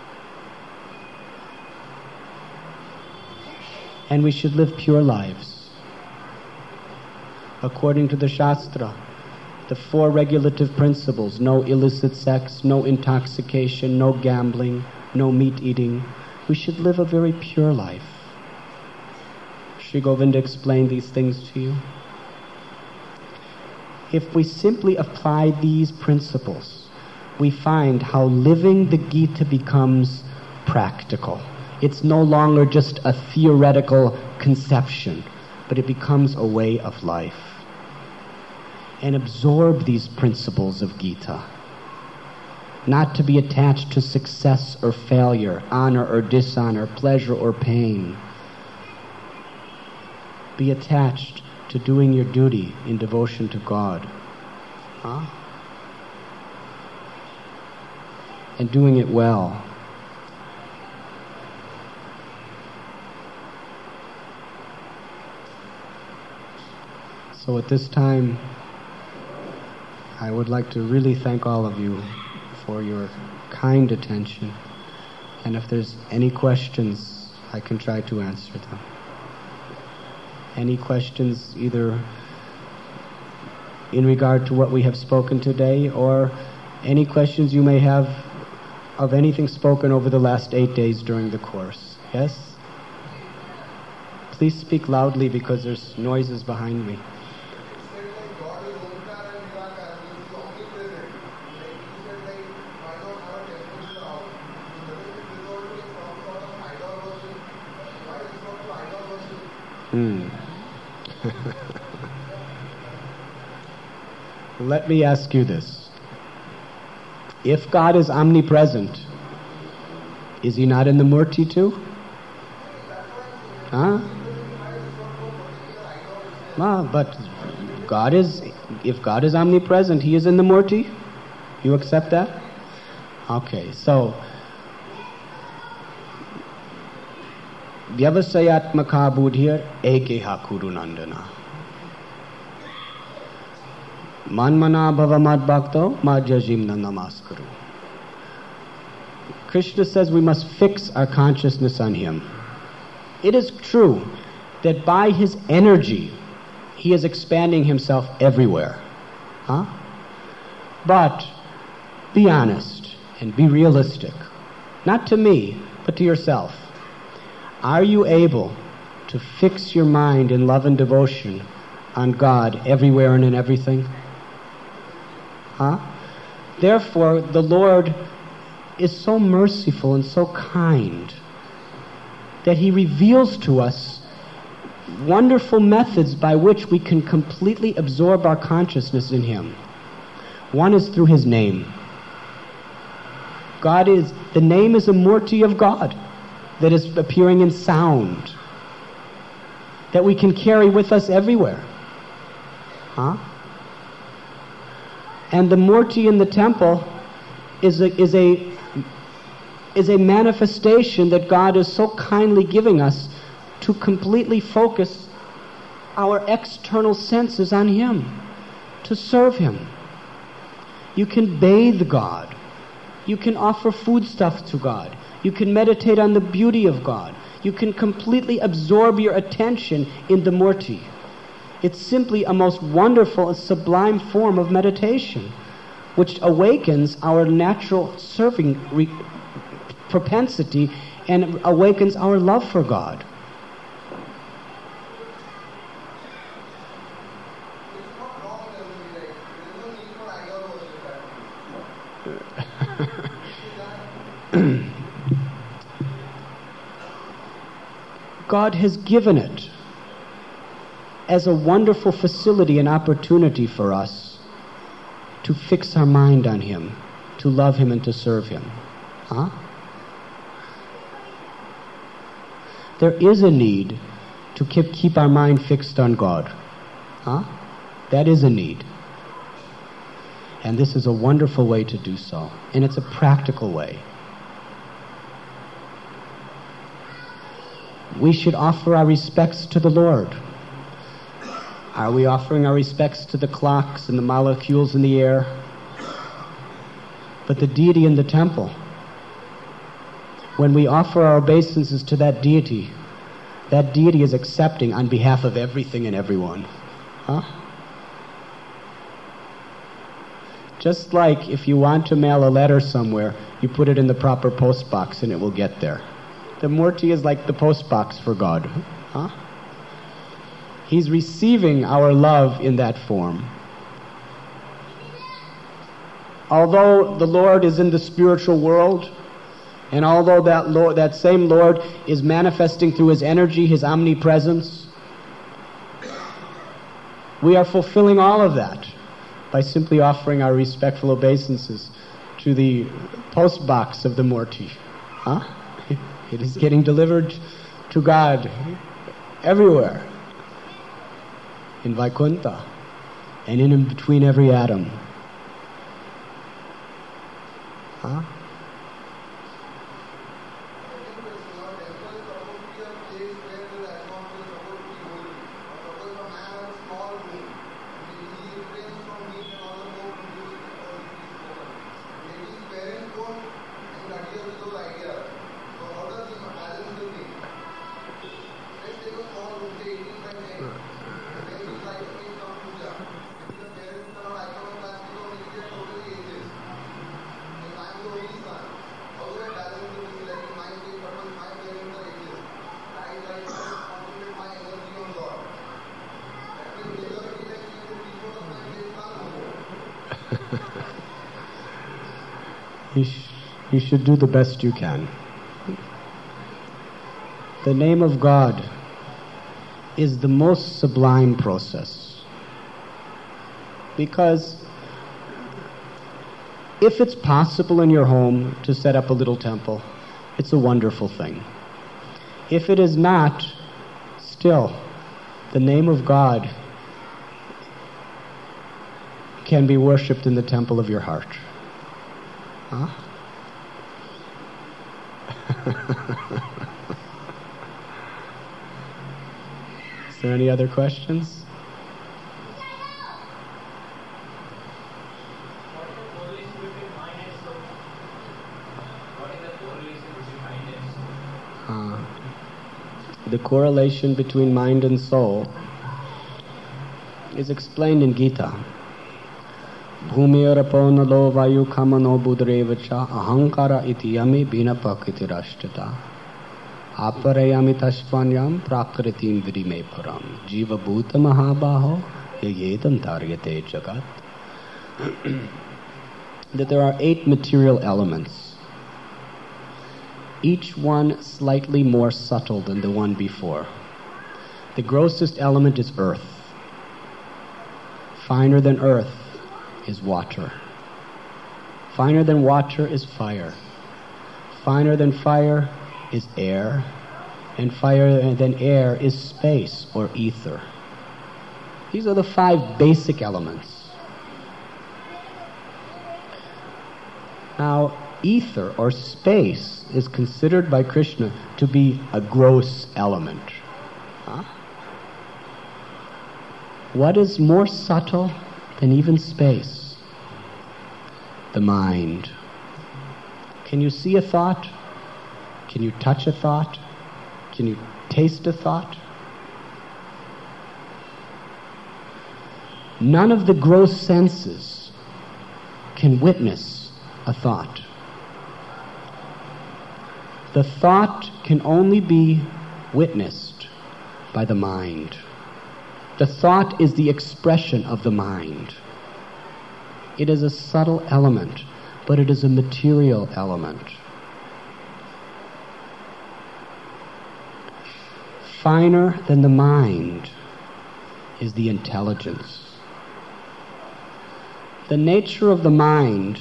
And we should live pure lives. According to the Shastra, the 4 regulative principles: no illicit sex, no intoxication, no gambling, no meat eating. We should live a very pure life. Sri Govinda explained these things to you. If we simply apply these principles, we find how living the Gita becomes practical. It's no longer just a theoretical conception, but it becomes a way of life. And absorb these principles of Gita. Not to be attached to success or failure, honor or dishonor, pleasure or pain. Be attached to doing your duty in devotion to God. And doing it well. So at this time, I would like to really thank all of you for your kind attention. And if there's any questions, I can try to answer them. Any questions either in regard to what we have spoken today, or any questions you may have of anything spoken over the last 8 days during the course. Yes? Please speak loudly because there's noises behind me. Let me ask you this. If God is omnipresent, is He not in the Murti too? But if God is omnipresent, He is in the Murti? You accept that? Okay, so Vyavasayatmaka buddhir ekeha kurunandana. Manmana bhavamad bhakto majajimna namaskaru. Krishna says we must fix our consciousness on Him. It is true that by his energy, he is expanding himself everywhere. Huh? But be honest and be realistic. Not to me, but to yourself. Are you able to fix your mind in love and devotion on God everywhere and in everything? Huh? Therefore, the Lord is so merciful and so kind that he reveals to us wonderful methods by which we can completely absorb our consciousness in him. One is through his name. The name is a murti of God that is appearing in sound, that we can carry with us everywhere. Huh? And the murti in the temple is a manifestation that God is so kindly giving us to completely focus our external senses on him, to serve him. You can bathe God. You can offer foodstuff to God. You can meditate on the beauty of God. You can completely absorb your attention in the murti. It's simply a most wonderful and sublime form of meditation, which awakens our natural serving propensity and awakens our love for God. God has given it as a wonderful facility and opportunity for us to fix our mind on him, to love him and to serve him. Huh? There is a need to keep our mind fixed on God. Huh? That is a need. And this is a wonderful way to do so. And it's a practical way. We should offer our respects to the Lord. Are we offering our respects to the clocks and the molecules in the air? But the deity in the temple, when we offer our obeisances to that deity is accepting on behalf of everything and everyone. Huh? Just like if you want to mail a letter somewhere, you put it in the proper post box and it will get there. The murti is like the post box for God. Huh? He's receiving our love in that form. Although the Lord is in the spiritual world, and although that same Lord is manifesting through his energy, his omnipresence, we are fulfilling all of that by simply offering our respectful obeisances to the post box of the murti. Huh? It is getting delivered to God everywhere, in Vaikuntha, and in between every atom. Huh? You should do the best you can. The name of God is the most sublime process. Because if it's possible in your home to set up a little temple, it's a wonderful thing. If it is not, still, the name of God can be worshipped in the temple of your heart. Huh? Is there any other questions? the correlation between mind and soul, is explained in Gita. Bhumir vayu kamano budrevacha ahankara iti yami binapakiti rashtata aparayami tashvanyam prakritim vidime param jiva bhuta mahabaho yayedam taryate jagat. That there are 8 material elements, each one slightly more subtle than the one before. The grossest element is earth. Finer than earth is water. Finer than water is fire. Finer than fire is air. And finer than air is space or ether. These are the 5 basic elements. Now, ether or space is considered by Krishna to be a gross element. Huh? What is more subtle than even space? The mind. Can you see a thought? Can you touch a thought? Can you taste a thought? None of the gross senses can witness a thought. The thought can only be witnessed by the mind. The thought is the expression of the mind. It is a subtle element, but it is a material element. Finer than the mind is the intelligence. The nature of the mind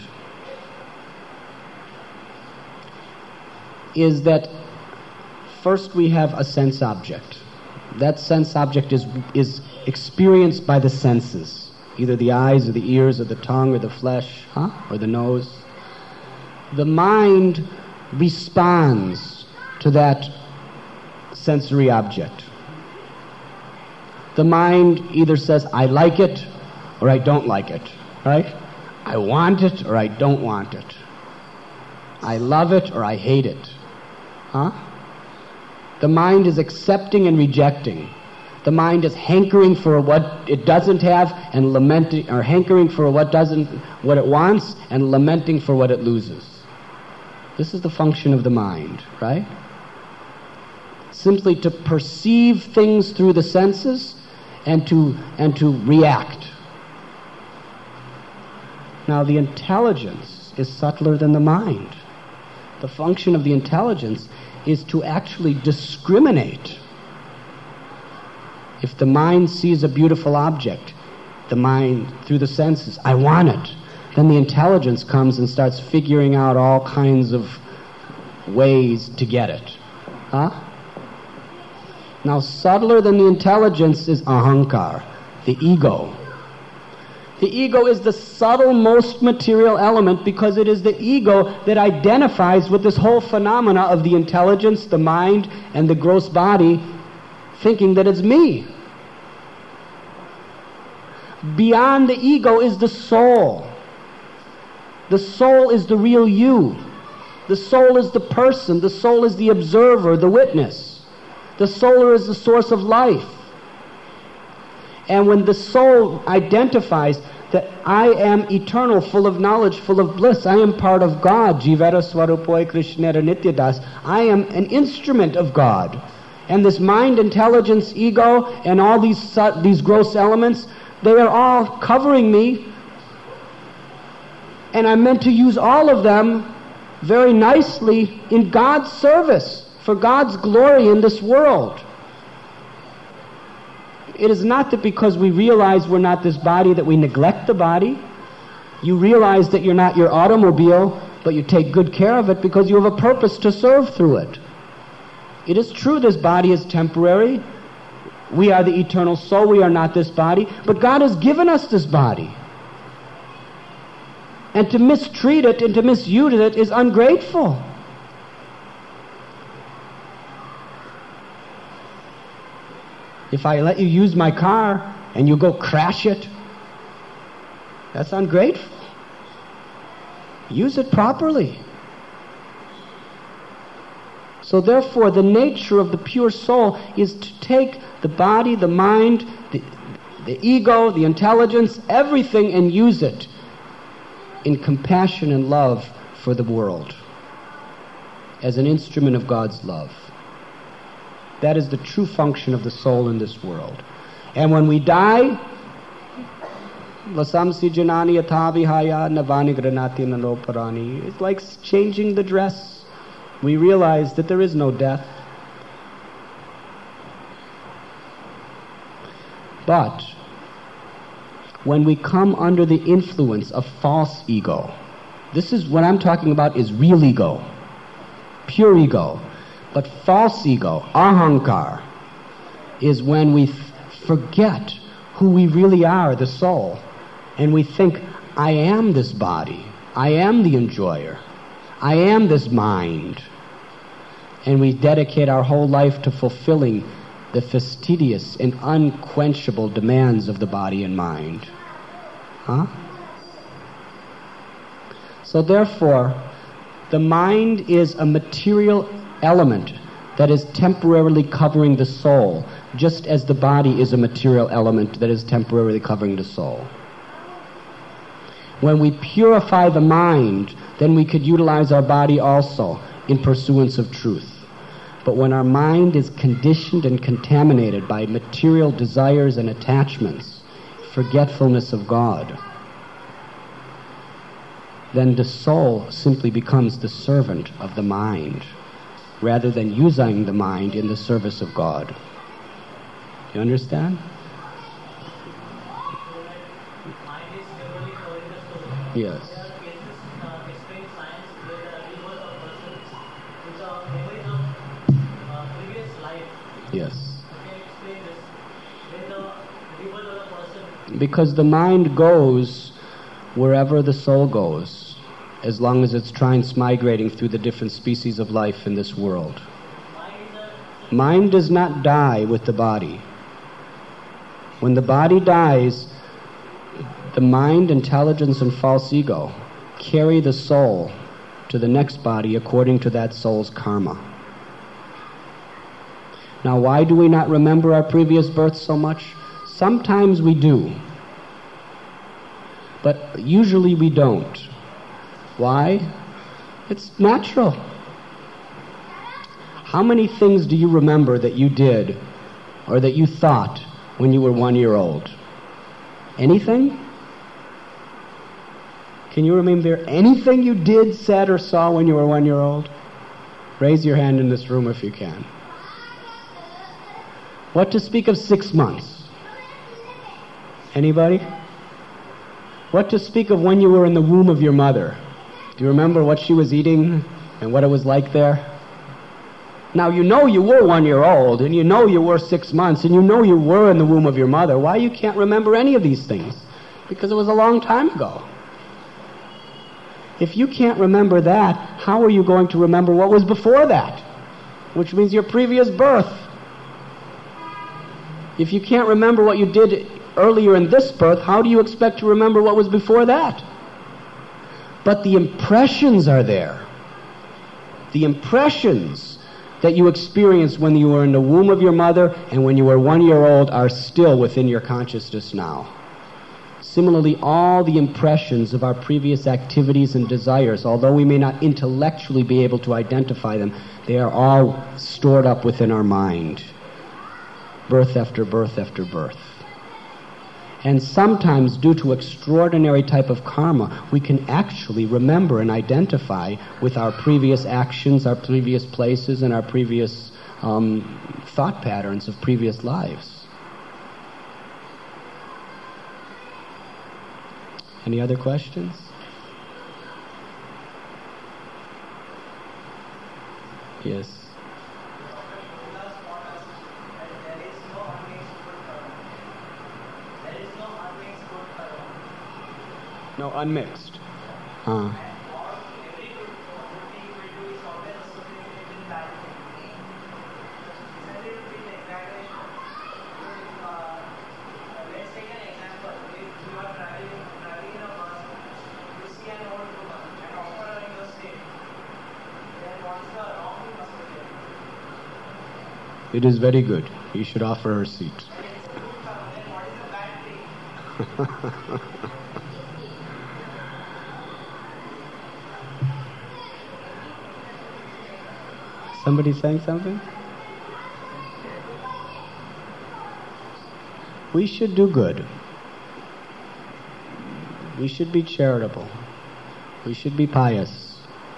is that first we have a sense object. That sense object is experienced by the senses, either the eyes or the ears or the tongue or the flesh, or the nose. The mind responds to that sensory object. The mind either says, I like it or I don't like it, right? I want it or I don't want it. I love it or I hate it. The mind is accepting and rejecting. The mind is hankering for what it doesn't have and lamenting, or hankering for what it wants and lamenting for what it loses. This is the function of the mind, right? Simply to perceive things through the senses and to react. Now the intelligence is subtler than the mind. The function of the intelligence is to actually discriminate. If the mind sees a beautiful object, the mind, through the senses, I want it, then the intelligence comes and starts figuring out all kinds of ways to get it. Now, subtler than the intelligence is ahankar, the ego. The ego is the subtle, most material element because it is the ego that identifies with this whole phenomena of the intelligence, the mind, and the gross body, thinking that it's me. Beyond the ego is the soul. The soul is the real you. The soul is the person. The soul is the observer, the witness. The soul is the source of life. And when the soul identifies that I am eternal, full of knowledge, full of bliss, I am part of God, Jivara Swarupoi Krishnera Nityadas, I am an instrument of God. And this mind, intelligence, ego, and all these gross elements, they are all covering me. And I'm meant to use all of them very nicely in God's service, for God's glory in this world. It is not that because we realize we're not this body that we neglect the body. You realize that you're not your automobile, but you take good care of it because you have a purpose to serve through it. It is true this body is temporary. We are the eternal soul. We are not this body. But God has given us this body. And to mistreat it and to misuse it is ungrateful. If I let you use my car and you go crash it, that's ungrateful. Use it properly. So therefore, the nature of the pure soul is to take the body, the mind, the ego, the intelligence, everything, and use it in compassion and love for the world as an instrument of God's love. That is the true function of the soul in this world. And when we die, Lasamsi janani athavihaya navani granati naloparani. It's like changing the dress. We realize that there is no death. But when we come under the influence of false ego, this is what I'm talking about is real ego, pure ego. But false ego, ahankar, is when we forget who we really are, the soul, and we think, I am this body, I am the enjoyer, I am this mind. And we dedicate our whole life to fulfilling the fastidious and unquenchable demands of the body and mind. So therefore, the mind is a material element that is temporarily covering the soul, just as the body is a material element that is temporarily covering the soul. When we purify the mind, then we could utilize our body also in pursuance of truth. But when our mind is conditioned and contaminated by material desires and attachments, forgetfulness of God, then the soul simply becomes the servant of the mind, rather than using the mind in the service of God. You understand? Yes. Yes. Because the mind goes wherever the soul goes, as long as it's transmigrating through the different species of life in this world. Mind does not die with the body. When the body dies, the mind, intelligence, and false ego carry the soul to the next body according to that soul's karma. Now, why do we not remember our previous births so much? Sometimes we do, but usually we don't. Why? It's natural. How many things do you remember that you did or that you thought when you were 1 year old? Anything? Can you remember anything you did, said, or saw when you were 1 year old? Raise your hand in this room if you can. What to speak of 6 months? Anybody? What to speak of when you were in the womb of your mother? Do you remember what she was eating and what it was like there? Now, you know you were 1 year old, and you know you were 6 months, and you know you were in the womb of your mother. Why you can't remember any of these things? Because it was a long time ago. If you can't remember that, how are you going to remember what was before that? Which means your previous birth. If you can't remember what you did earlier in this birth, how do you expect to remember what was before that? But the impressions are there. The impressions that you experienced when you were in the womb of your mother and when you were 1 year old are still within your consciousness now. Similarly, all the impressions of our previous activities and desires, although we may not intellectually be able to identify them, they are all stored up within our mind. Birth after birth after birth. And sometimes, due to extraordinary type of karma, we can actually remember and identify with our previous actions, our previous places, and our previous thought patterns of previous lives. Any other questions? Yes. No, unmixed. It is very good. You should offer her a seat. Somebody saying something? We should do good. We should be charitable. We should be pious.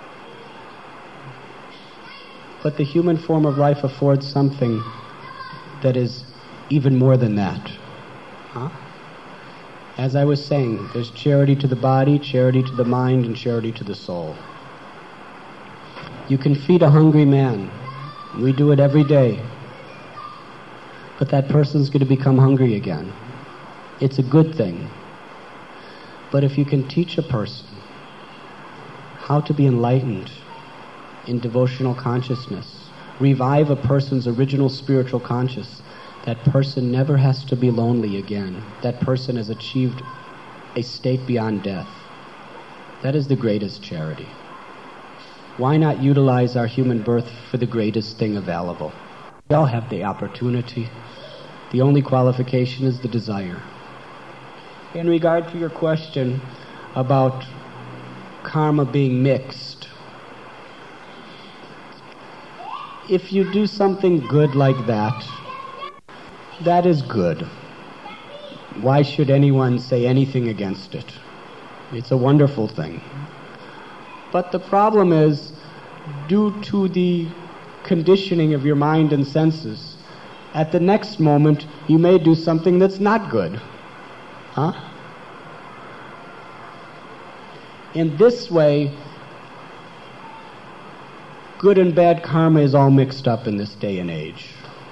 But the human form of life affords something that is even more than that. Huh? As I was saying, there's charity to the body, charity to the mind, and charity to the soul. You can feed a hungry man. We do it every day. But that person's going to become hungry again. It's a good thing. But if you can teach a person how to be enlightened in devotional consciousness, revive a person's original spiritual consciousness, that person never has to be lonely again. That person has achieved a state beyond death. That is the greatest charity. Why not utilize our human birth for the greatest thing available? We all have the opportunity. The only qualification is the desire. In regard to your question about karma being mixed, if you do something good like that, that is good. Why should anyone say anything against it? It's a wonderful thing. But the problem is, due to the conditioning of your mind and senses, at the next moment you may do something that's not good. Huh? In this way, good and bad karma is all mixed up in this day and age.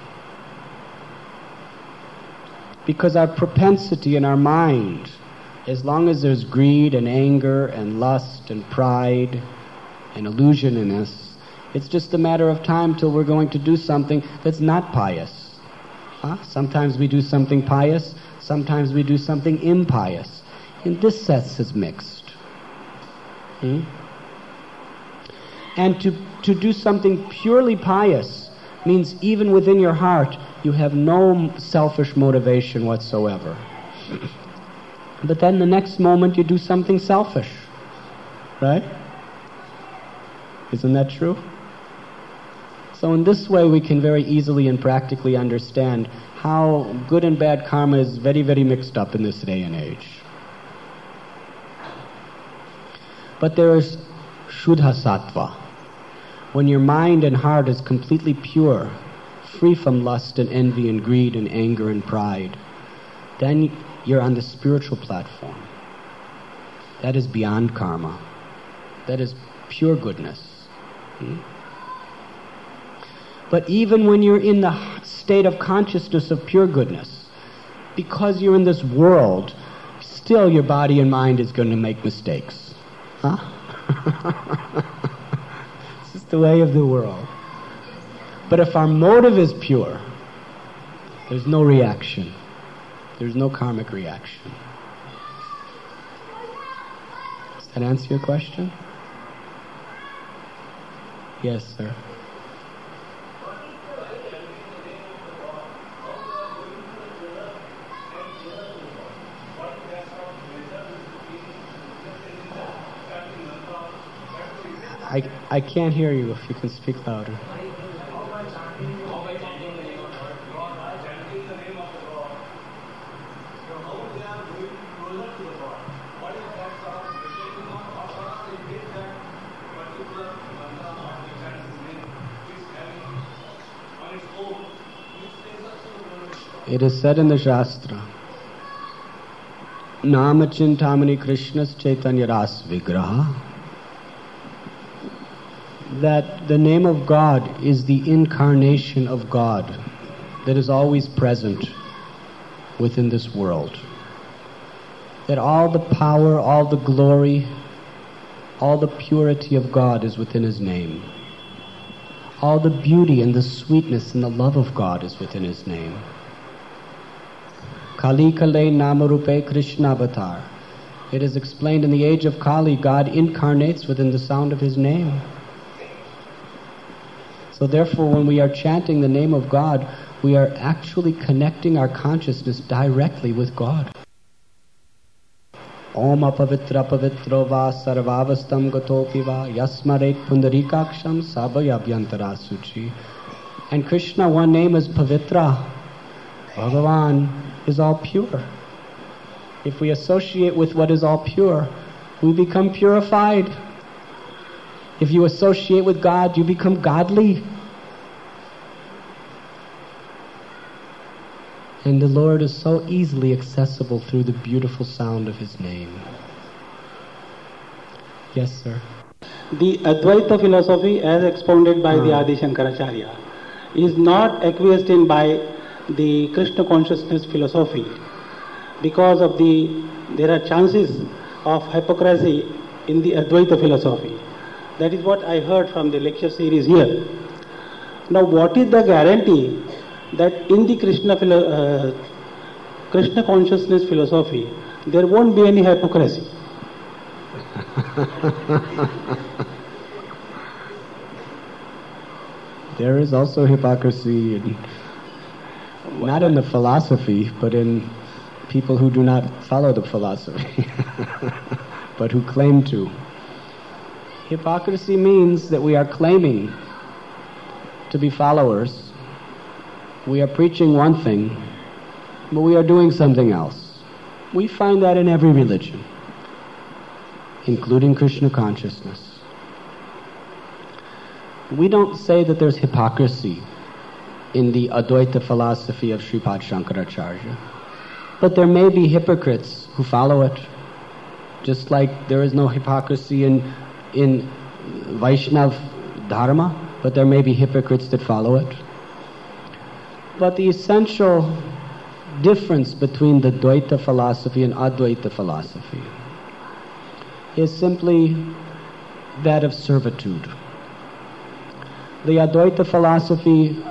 Because our propensity in our mind, as long as there's greed and anger and lust and pride and illusion in us, it's just a matter of time till we're going to do something that's not pious. Huh? Sometimes we do something pious, sometimes we do something impious. In this sense it's mixed. And to do something purely pious means even within your heart you have no selfish motivation whatsoever. But then the next moment you do something selfish. Right? Isn't that true? So in this way we can very easily and practically understand how good and bad karma is very, very mixed up in this day and age. But there is Shuddha Sattva. When your mind and heart is completely pure, free from lust and envy and greed and anger and pride, then you're on the spiritual platform. That is beyond karma. That is pure goodness. But even when you're in the state of consciousness of pure goodness, because you're in this world, still your body and mind is going to make mistakes. Huh? It's just the way of the world. But if our motive is pure, there's no reaction. There's no karmic reaction. Does that answer your question? Yes, sir. I can't hear you. If you can speak louder. It is said in the Shastra, Nama Chintamani Krishna's Chaitanya Ras Vigraha, that the name of God is the incarnation of God that is always present within this world. That all the power, all the glory, all the purity of God is within His name. All the beauty and the sweetness and the love of God is within His name. Kali Kale Namarupe Krishna Avatar. It is explained in the age of Kali, God incarnates within the sound of His name. So therefore, when we are chanting the name of God, we are actually connecting our consciousness directly with God. Om apavitra pavitro va sarvavastam gatopi va yasmaret pundarikaksham sabhayabhyantara suchi. And Krishna, one name is Pavitra. Bhagavan is all pure. If we associate with what is all pure, we become purified. If you associate with God, you become godly. And the Lord is so easily accessible through the beautiful sound of His name. Yes, sir. The Advaita philosophy, as expounded by the Adi Shankaracharya, is not acquiesced in by the Krishna consciousness philosophy, because of there are chances of hypocrisy in the Advaita philosophy. That is what I heard from the lecture series here. Now, what is the guarantee that in the Krishna consciousness philosophy there won't be any hypocrisy? There is also hypocrisy, not in the philosophy, but in people who do not follow the philosophy, but who claim to. Hypocrisy means that we are claiming to be followers. We are preaching one thing, but we are doing something else. We find that in every religion, including Krishna consciousness. We don't say that there's hypocrisy in the Advaita philosophy of Sripad Shankaracharya, but there may be hypocrites who follow it, just like there is no hypocrisy in Vaishnav Dharma, but there may be hypocrites that follow it. But the essential difference between the Dvaita philosophy and Advaita philosophy is simply that of servitude. The Advaita philosophy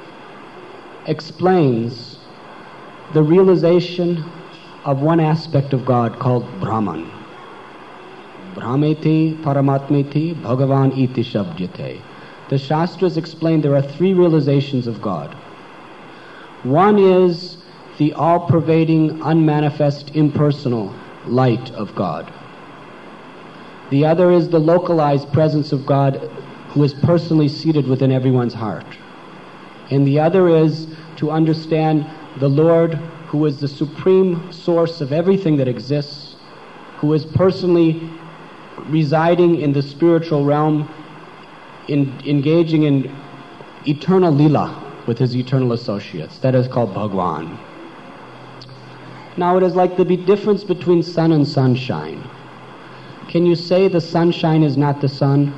explains the realization of one aspect of God called Brahman. Brahmeti Paramatmeti Bhagavan iti shabdyate. The Shastras explain there are three realizations of God. One is the all-pervading, unmanifest, impersonal light of God. The other is the localized presence of God who is personally seated within everyone's heart. And the other is to understand the Lord who is the supreme source of everything that exists, who is personally residing in the spiritual realm, engaging in eternal lila with his eternal associates. That is called Bhagwan. Now it is like the difference between sun and sunshine. Can you say the sunshine is not the sun?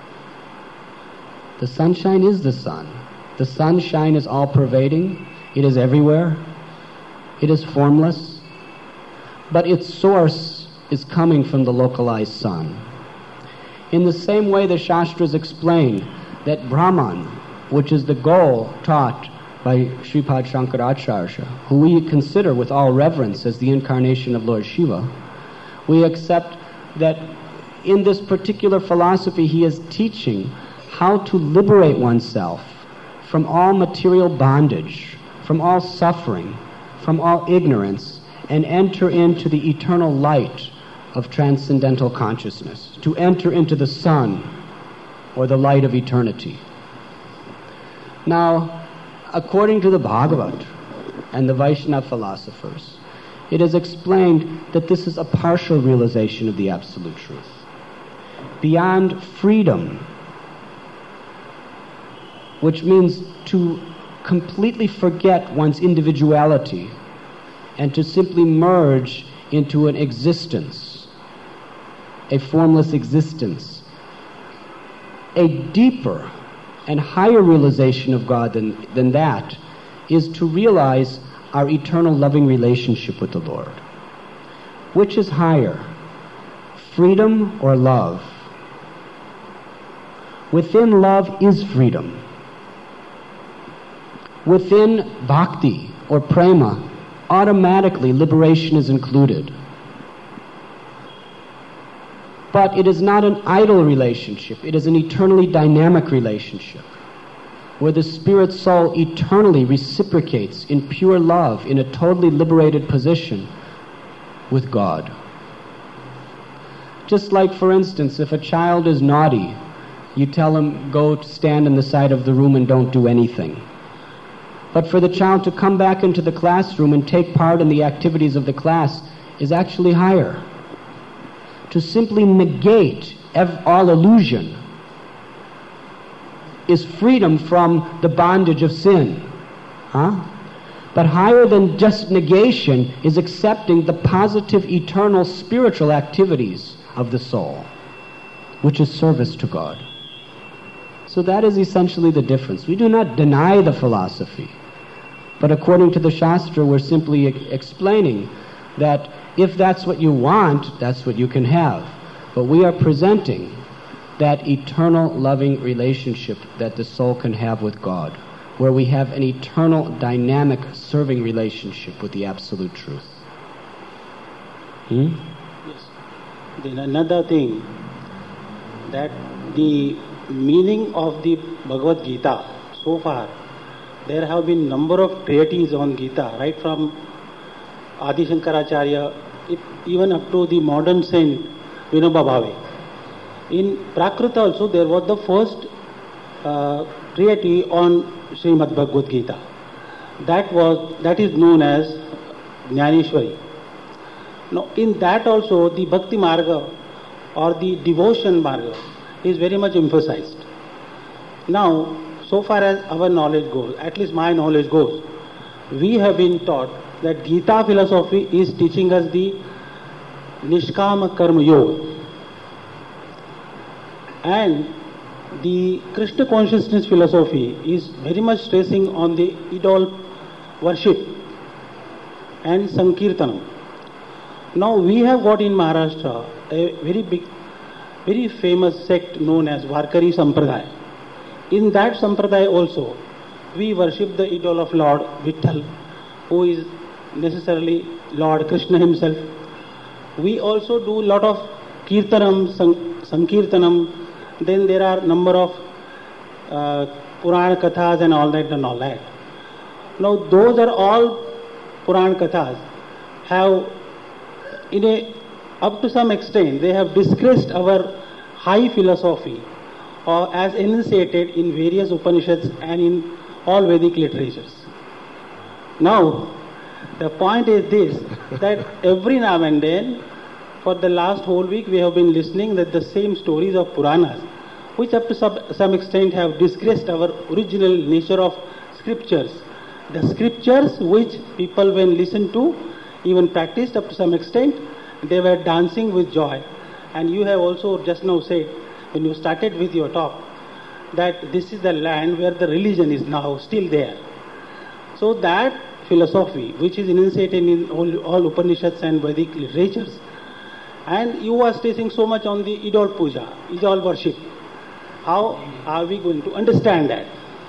The sunshine is the sun. The sunshine is all-pervading. It is everywhere. It is formless. But its source is coming from the localized sun. In the same way, the Shastras explain that Brahman, which is the goal taught by Sripad Shankaracharya, who we consider with all reverence as the incarnation of Lord Shiva, we accept that in this particular philosophy he is teaching how to liberate oneself from all material bondage, from all suffering, from all ignorance, and enter into the eternal light of transcendental consciousness, to enter into the sun or the light of eternity. Now, according to the Bhagavat and the Vaishnava philosophers, it is explained that this is a partial realization of the Absolute Truth. Beyond freedom, which means to completely forget one's individuality and to simply merge into an existence, a formless existence. A deeper and higher realization of God than that is to realize our eternal loving relationship with the Lord. Which is higher, freedom or love? Within love is freedom. Within bhakti or prema, automatically liberation is included. But it is not an idle relationship. It is an eternally dynamic relationship. where the spirit soul eternally reciprocates in pure love in a totally liberated position with God. Just like, for instance, if a child is naughty, you tell him, go stand in the side of the room and don't do anything. But for the child to come back into the classroom and take part in the activities of the class is actually higher. To simply negate all illusion is freedom from the bondage of sin. But higher than just negation is accepting the positive, eternal, spiritual activities of the soul, which is service to God. So that is essentially the difference. We do not deny the philosophy, but according to the Shastra, we're simply explaining that if that's what you want, that's what you can have. But we are presenting that eternal loving relationship that the soul can have with God, where we have an eternal dynamic serving relationship with the Absolute Truth. Yes. Then another thing, that the meaning of the Bhagavad Gita, so far, there have been number of treatises on Gita, right from Adi Shankaracharya, even up to the modern saint Vinoba Bhave. In Prakrit also, there was the first treatise on Srimad Bhagavad Gita. That is known as Jnaneshwari. Now, in that also, the Bhakti Marga or the devotion Marga is very much emphasized. Now, so far as our knowledge goes, at least my knowledge goes, we have been taught that Gita philosophy is teaching us the Nishkama Karma Yoga. And the Krishna consciousness philosophy is very much stressing on the idol worship and Sankirtanam. Now we have got in Maharashtra a very big, very famous sect known as Varkari Sampradaya. In that Sampradaya also, we worship the idol of Lord Vitthal, who is necessarily Lord Krishna himself. We also do a lot of Kirtanam, Sankirtanam. Then there are number of Purana Kathas and all that. Now those are all Purana Kathas have, up to some extent, they have disgraced our high philosophy as enunciated in various Upanishads and in all Vedic literatures. Now, the point is this, that every now and then, for the last whole week, we have been listening that the same stories of Puranas, which up to some extent have disgraced our original nature of scriptures. The scriptures which people when listened to, even practiced up to some extent, they were dancing with joy. And you have also just now said, when you started with your talk, that this is the land where the religion is now still there. So that philosophy, which is enunciated in all Upanishads and Vedic literatures, and you are stressing so much on the idol puja, idol worship. How are we going to understand that?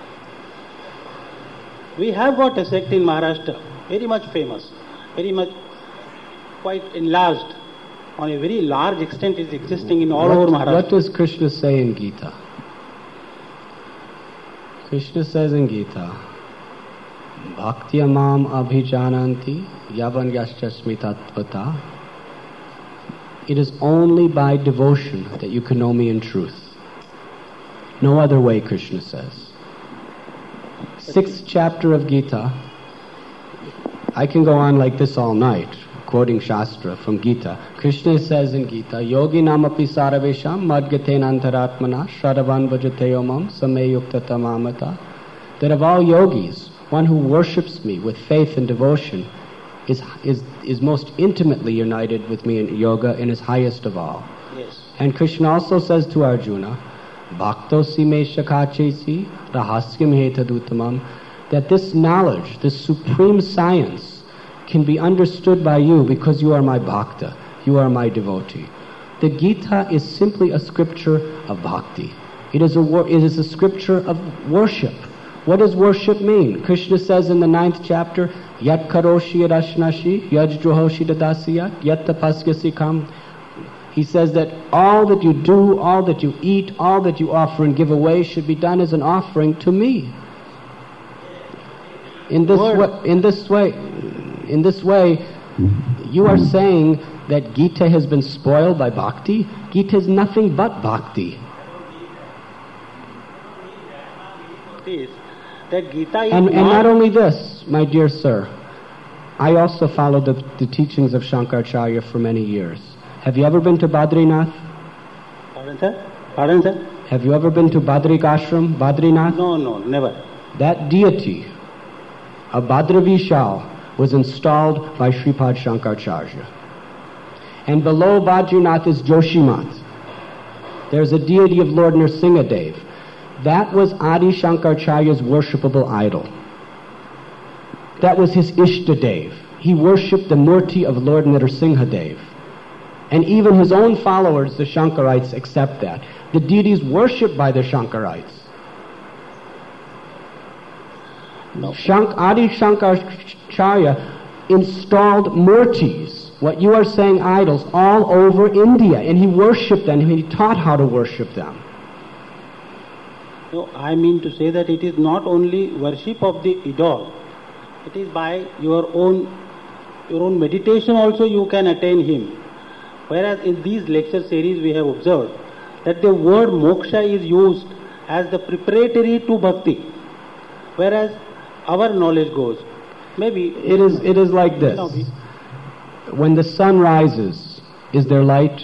We have got a sect in Maharashtra, very much famous, very much quite enlarged, on a very large extent is existing in all over Maharashtra. What does Krishna say in Gita? Krishna says in Gita, Bhaktya mam abhijananti yavan yaschasmi tattvata. It is only by devotion that you can know me in truth. No other way, Krishna says. 6th chapter of Gita. I can go on like this all night, quoting Shastra from Gita. Krishna says in Gita, Yogi namapi saravesham madgaten antaratmana shravan vajateyomam sameyukta tamamata. That of all yogis, one who worships me with faith and devotion is most intimately united with me in yoga and is highest of all. Yes. And Krishna also says to Arjuna, Bhaktosi me shakachesi rahasyam hetaduttamam, that this knowledge, this supreme science, can be understood by you because you are my bhakta, you are my devotee. The Gita is simply a scripture of bhakti. It is a scripture of worship. What does worship mean? Krishna says in the 9th chapter, Yat karoshi yadashnashi, yaj drohoshi dadasya, yat tapasyasi kam. He says that all that you do, all that you eat, all that you offer and give away should be done as an offering to me. In this way, you are saying that Gita has been spoiled by bhakti. Gita is nothing but bhakti. That Gita is and not only this, my dear sir, I also followed the teachings of Shankaracharya for many years. Have you ever been to Badrinath? Pardon, sir? Pardon, sir? Have you ever been to Badrik Ashram, Badrinath? No, never. That deity of Badravishal was installed by Sripad Shankaracharya. And below Badrinath is Joshimath. There's a deity of Lord Nrsingadev. That was Adi Shankaracharya's worshipable idol. That was his Ishtadev. He worshipped the Murti of Lord Nrsingadev. And even his own followers, the Shankarites, accept that. The deities worshipped by the Shankarites. No. Adi Shankaracharya installed Murtis, what you are saying idols, all over India. And he worshipped them, and he taught how to worship them. No, I mean to say that it is not only worship of the idol. It is by your own meditation also you can attain him. Whereas in these lecture series we have observed that the word moksha is used as the preparatory to bhakti. Whereas our knowledge goes. Maybe it is like this. When the sun rises, is there light?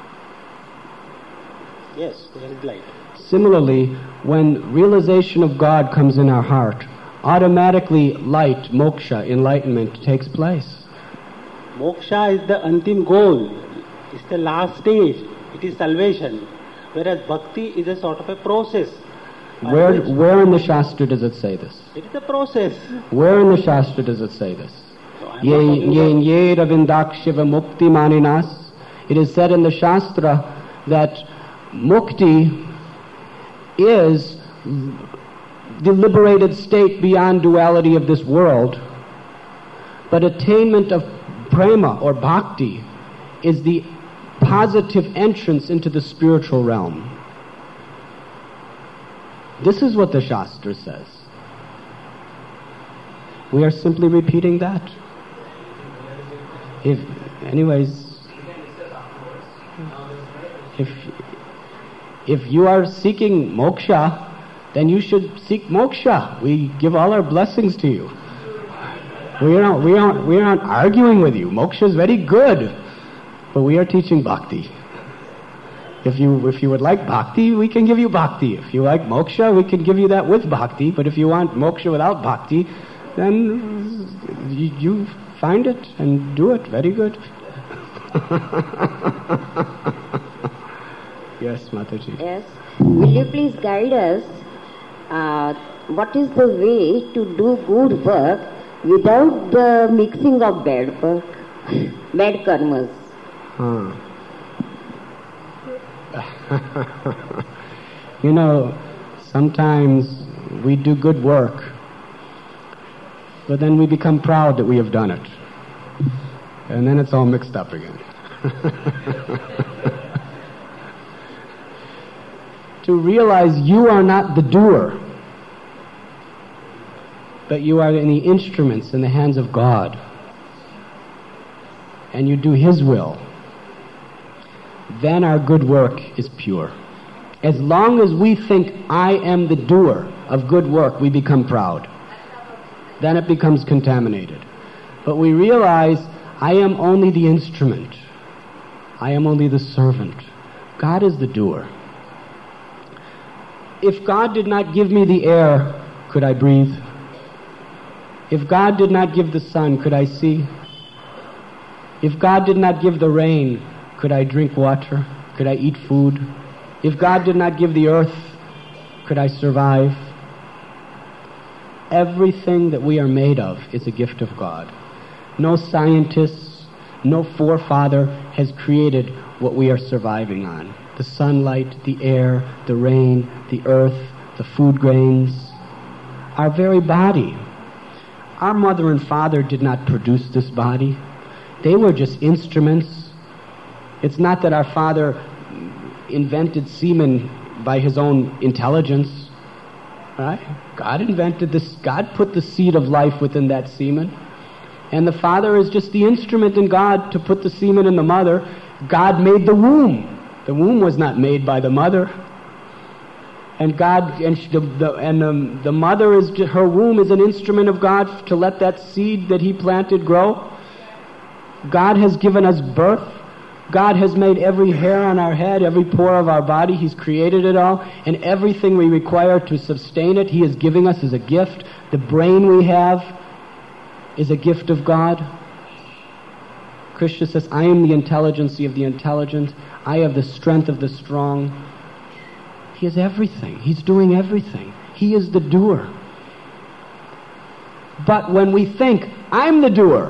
Yes, there is light. Similarly, when realization of God comes in our heart, automatically light, moksha, enlightenment takes place. Moksha is the antim goal. It's the last stage. It is salvation. Whereas bhakti is a sort of a process. Where in the Shastra does it say this? It is a process. Where in the Shastra does it say this? Ye ravindakshiva mukti maninas. It is said in the Shastra that mukti is the liberated state beyond duality of this world, but attainment of prema or bhakti is the positive entrance into the spiritual realm. This is what the Shastra says. We are simply repeating that. If you are seeking moksha, then you should seek moksha. We give all our blessings to you. We aren't arguing with you. Moksha is very good, but we are teaching bhakti. If you would like bhakti, we can give you bhakti. If you like moksha, we can give you that with bhakti. But if you want moksha without bhakti, then you find it and do it. Very good. Yes, Mataji. Yes. Will you please guide us? What is the way to do good work without the mixing of bad work, bad karmas? Sometimes we do good work, but then we become proud that we have done it. And then it's all mixed up again. To realize you are not the doer, but you are in the instruments in the hands of God, and you do His will, then our good work is pure. As long as we think I am the doer of good work, we become proud. Then it becomes contaminated. But we realize I am only the instrument. I am only the servant. God is the doer. If God did not give me the air, could I breathe? If God did not give the sun, could I see? If God did not give the rain, could I drink water? Could I eat food? If God did not give the earth, could I survive? Everything that we are made of is a gift of God. No scientist, no forefather has created what we are surviving on. The sunlight, the air, the rain, the earth, the food grains, our very body. Our mother and father did not produce this body. They were just instruments. It's not that our Father invented semen by his own intelligence, right? God invented this. God put the seed of life within that semen. And the Father is just the instrument in God to put the semen in the mother. God made the womb. The womb was not made by the mother. And God, the mother is, her womb is an instrument of God to let that seed that He planted grow. God has given us birth. God has made every hair on our head, every pore of our body. He's created it all. And everything we require to sustain it, He is giving us as a gift. The brain we have is a gift of God. Krishna says, I am the intelligency of the intelligent. I have the strength of the strong. He is everything. He's doing everything. He is the doer. But when we think, I'm the doer,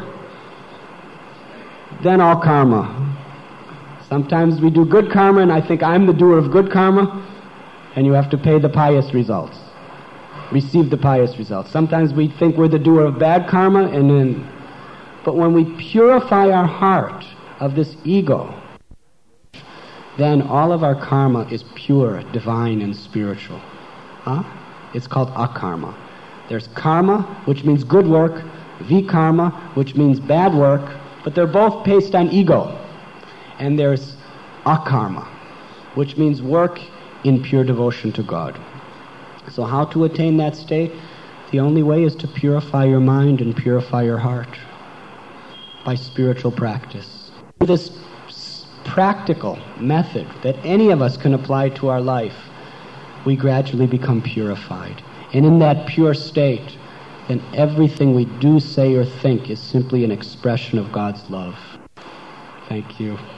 then all karma. Sometimes we do good karma and I think I'm the doer of good karma, and you have to pay the pious results. Receive the pious results. Sometimes we think we're the doer of bad karma, but when we purify our heart of this ego, then all of our karma is pure, divine, and spiritual. It's called akarma. There's karma, which means good work, vikarma, which means bad work, but they're both based on ego. And there's akarma, which means work in pure devotion to God. So how to attain that state? The only way is to purify your mind and purify your heart by spiritual practice. This practical method that any of us can apply to our life, we gradually become purified. And in that pure state, then everything we do, say, or think is simply an expression of God's love. Thank you.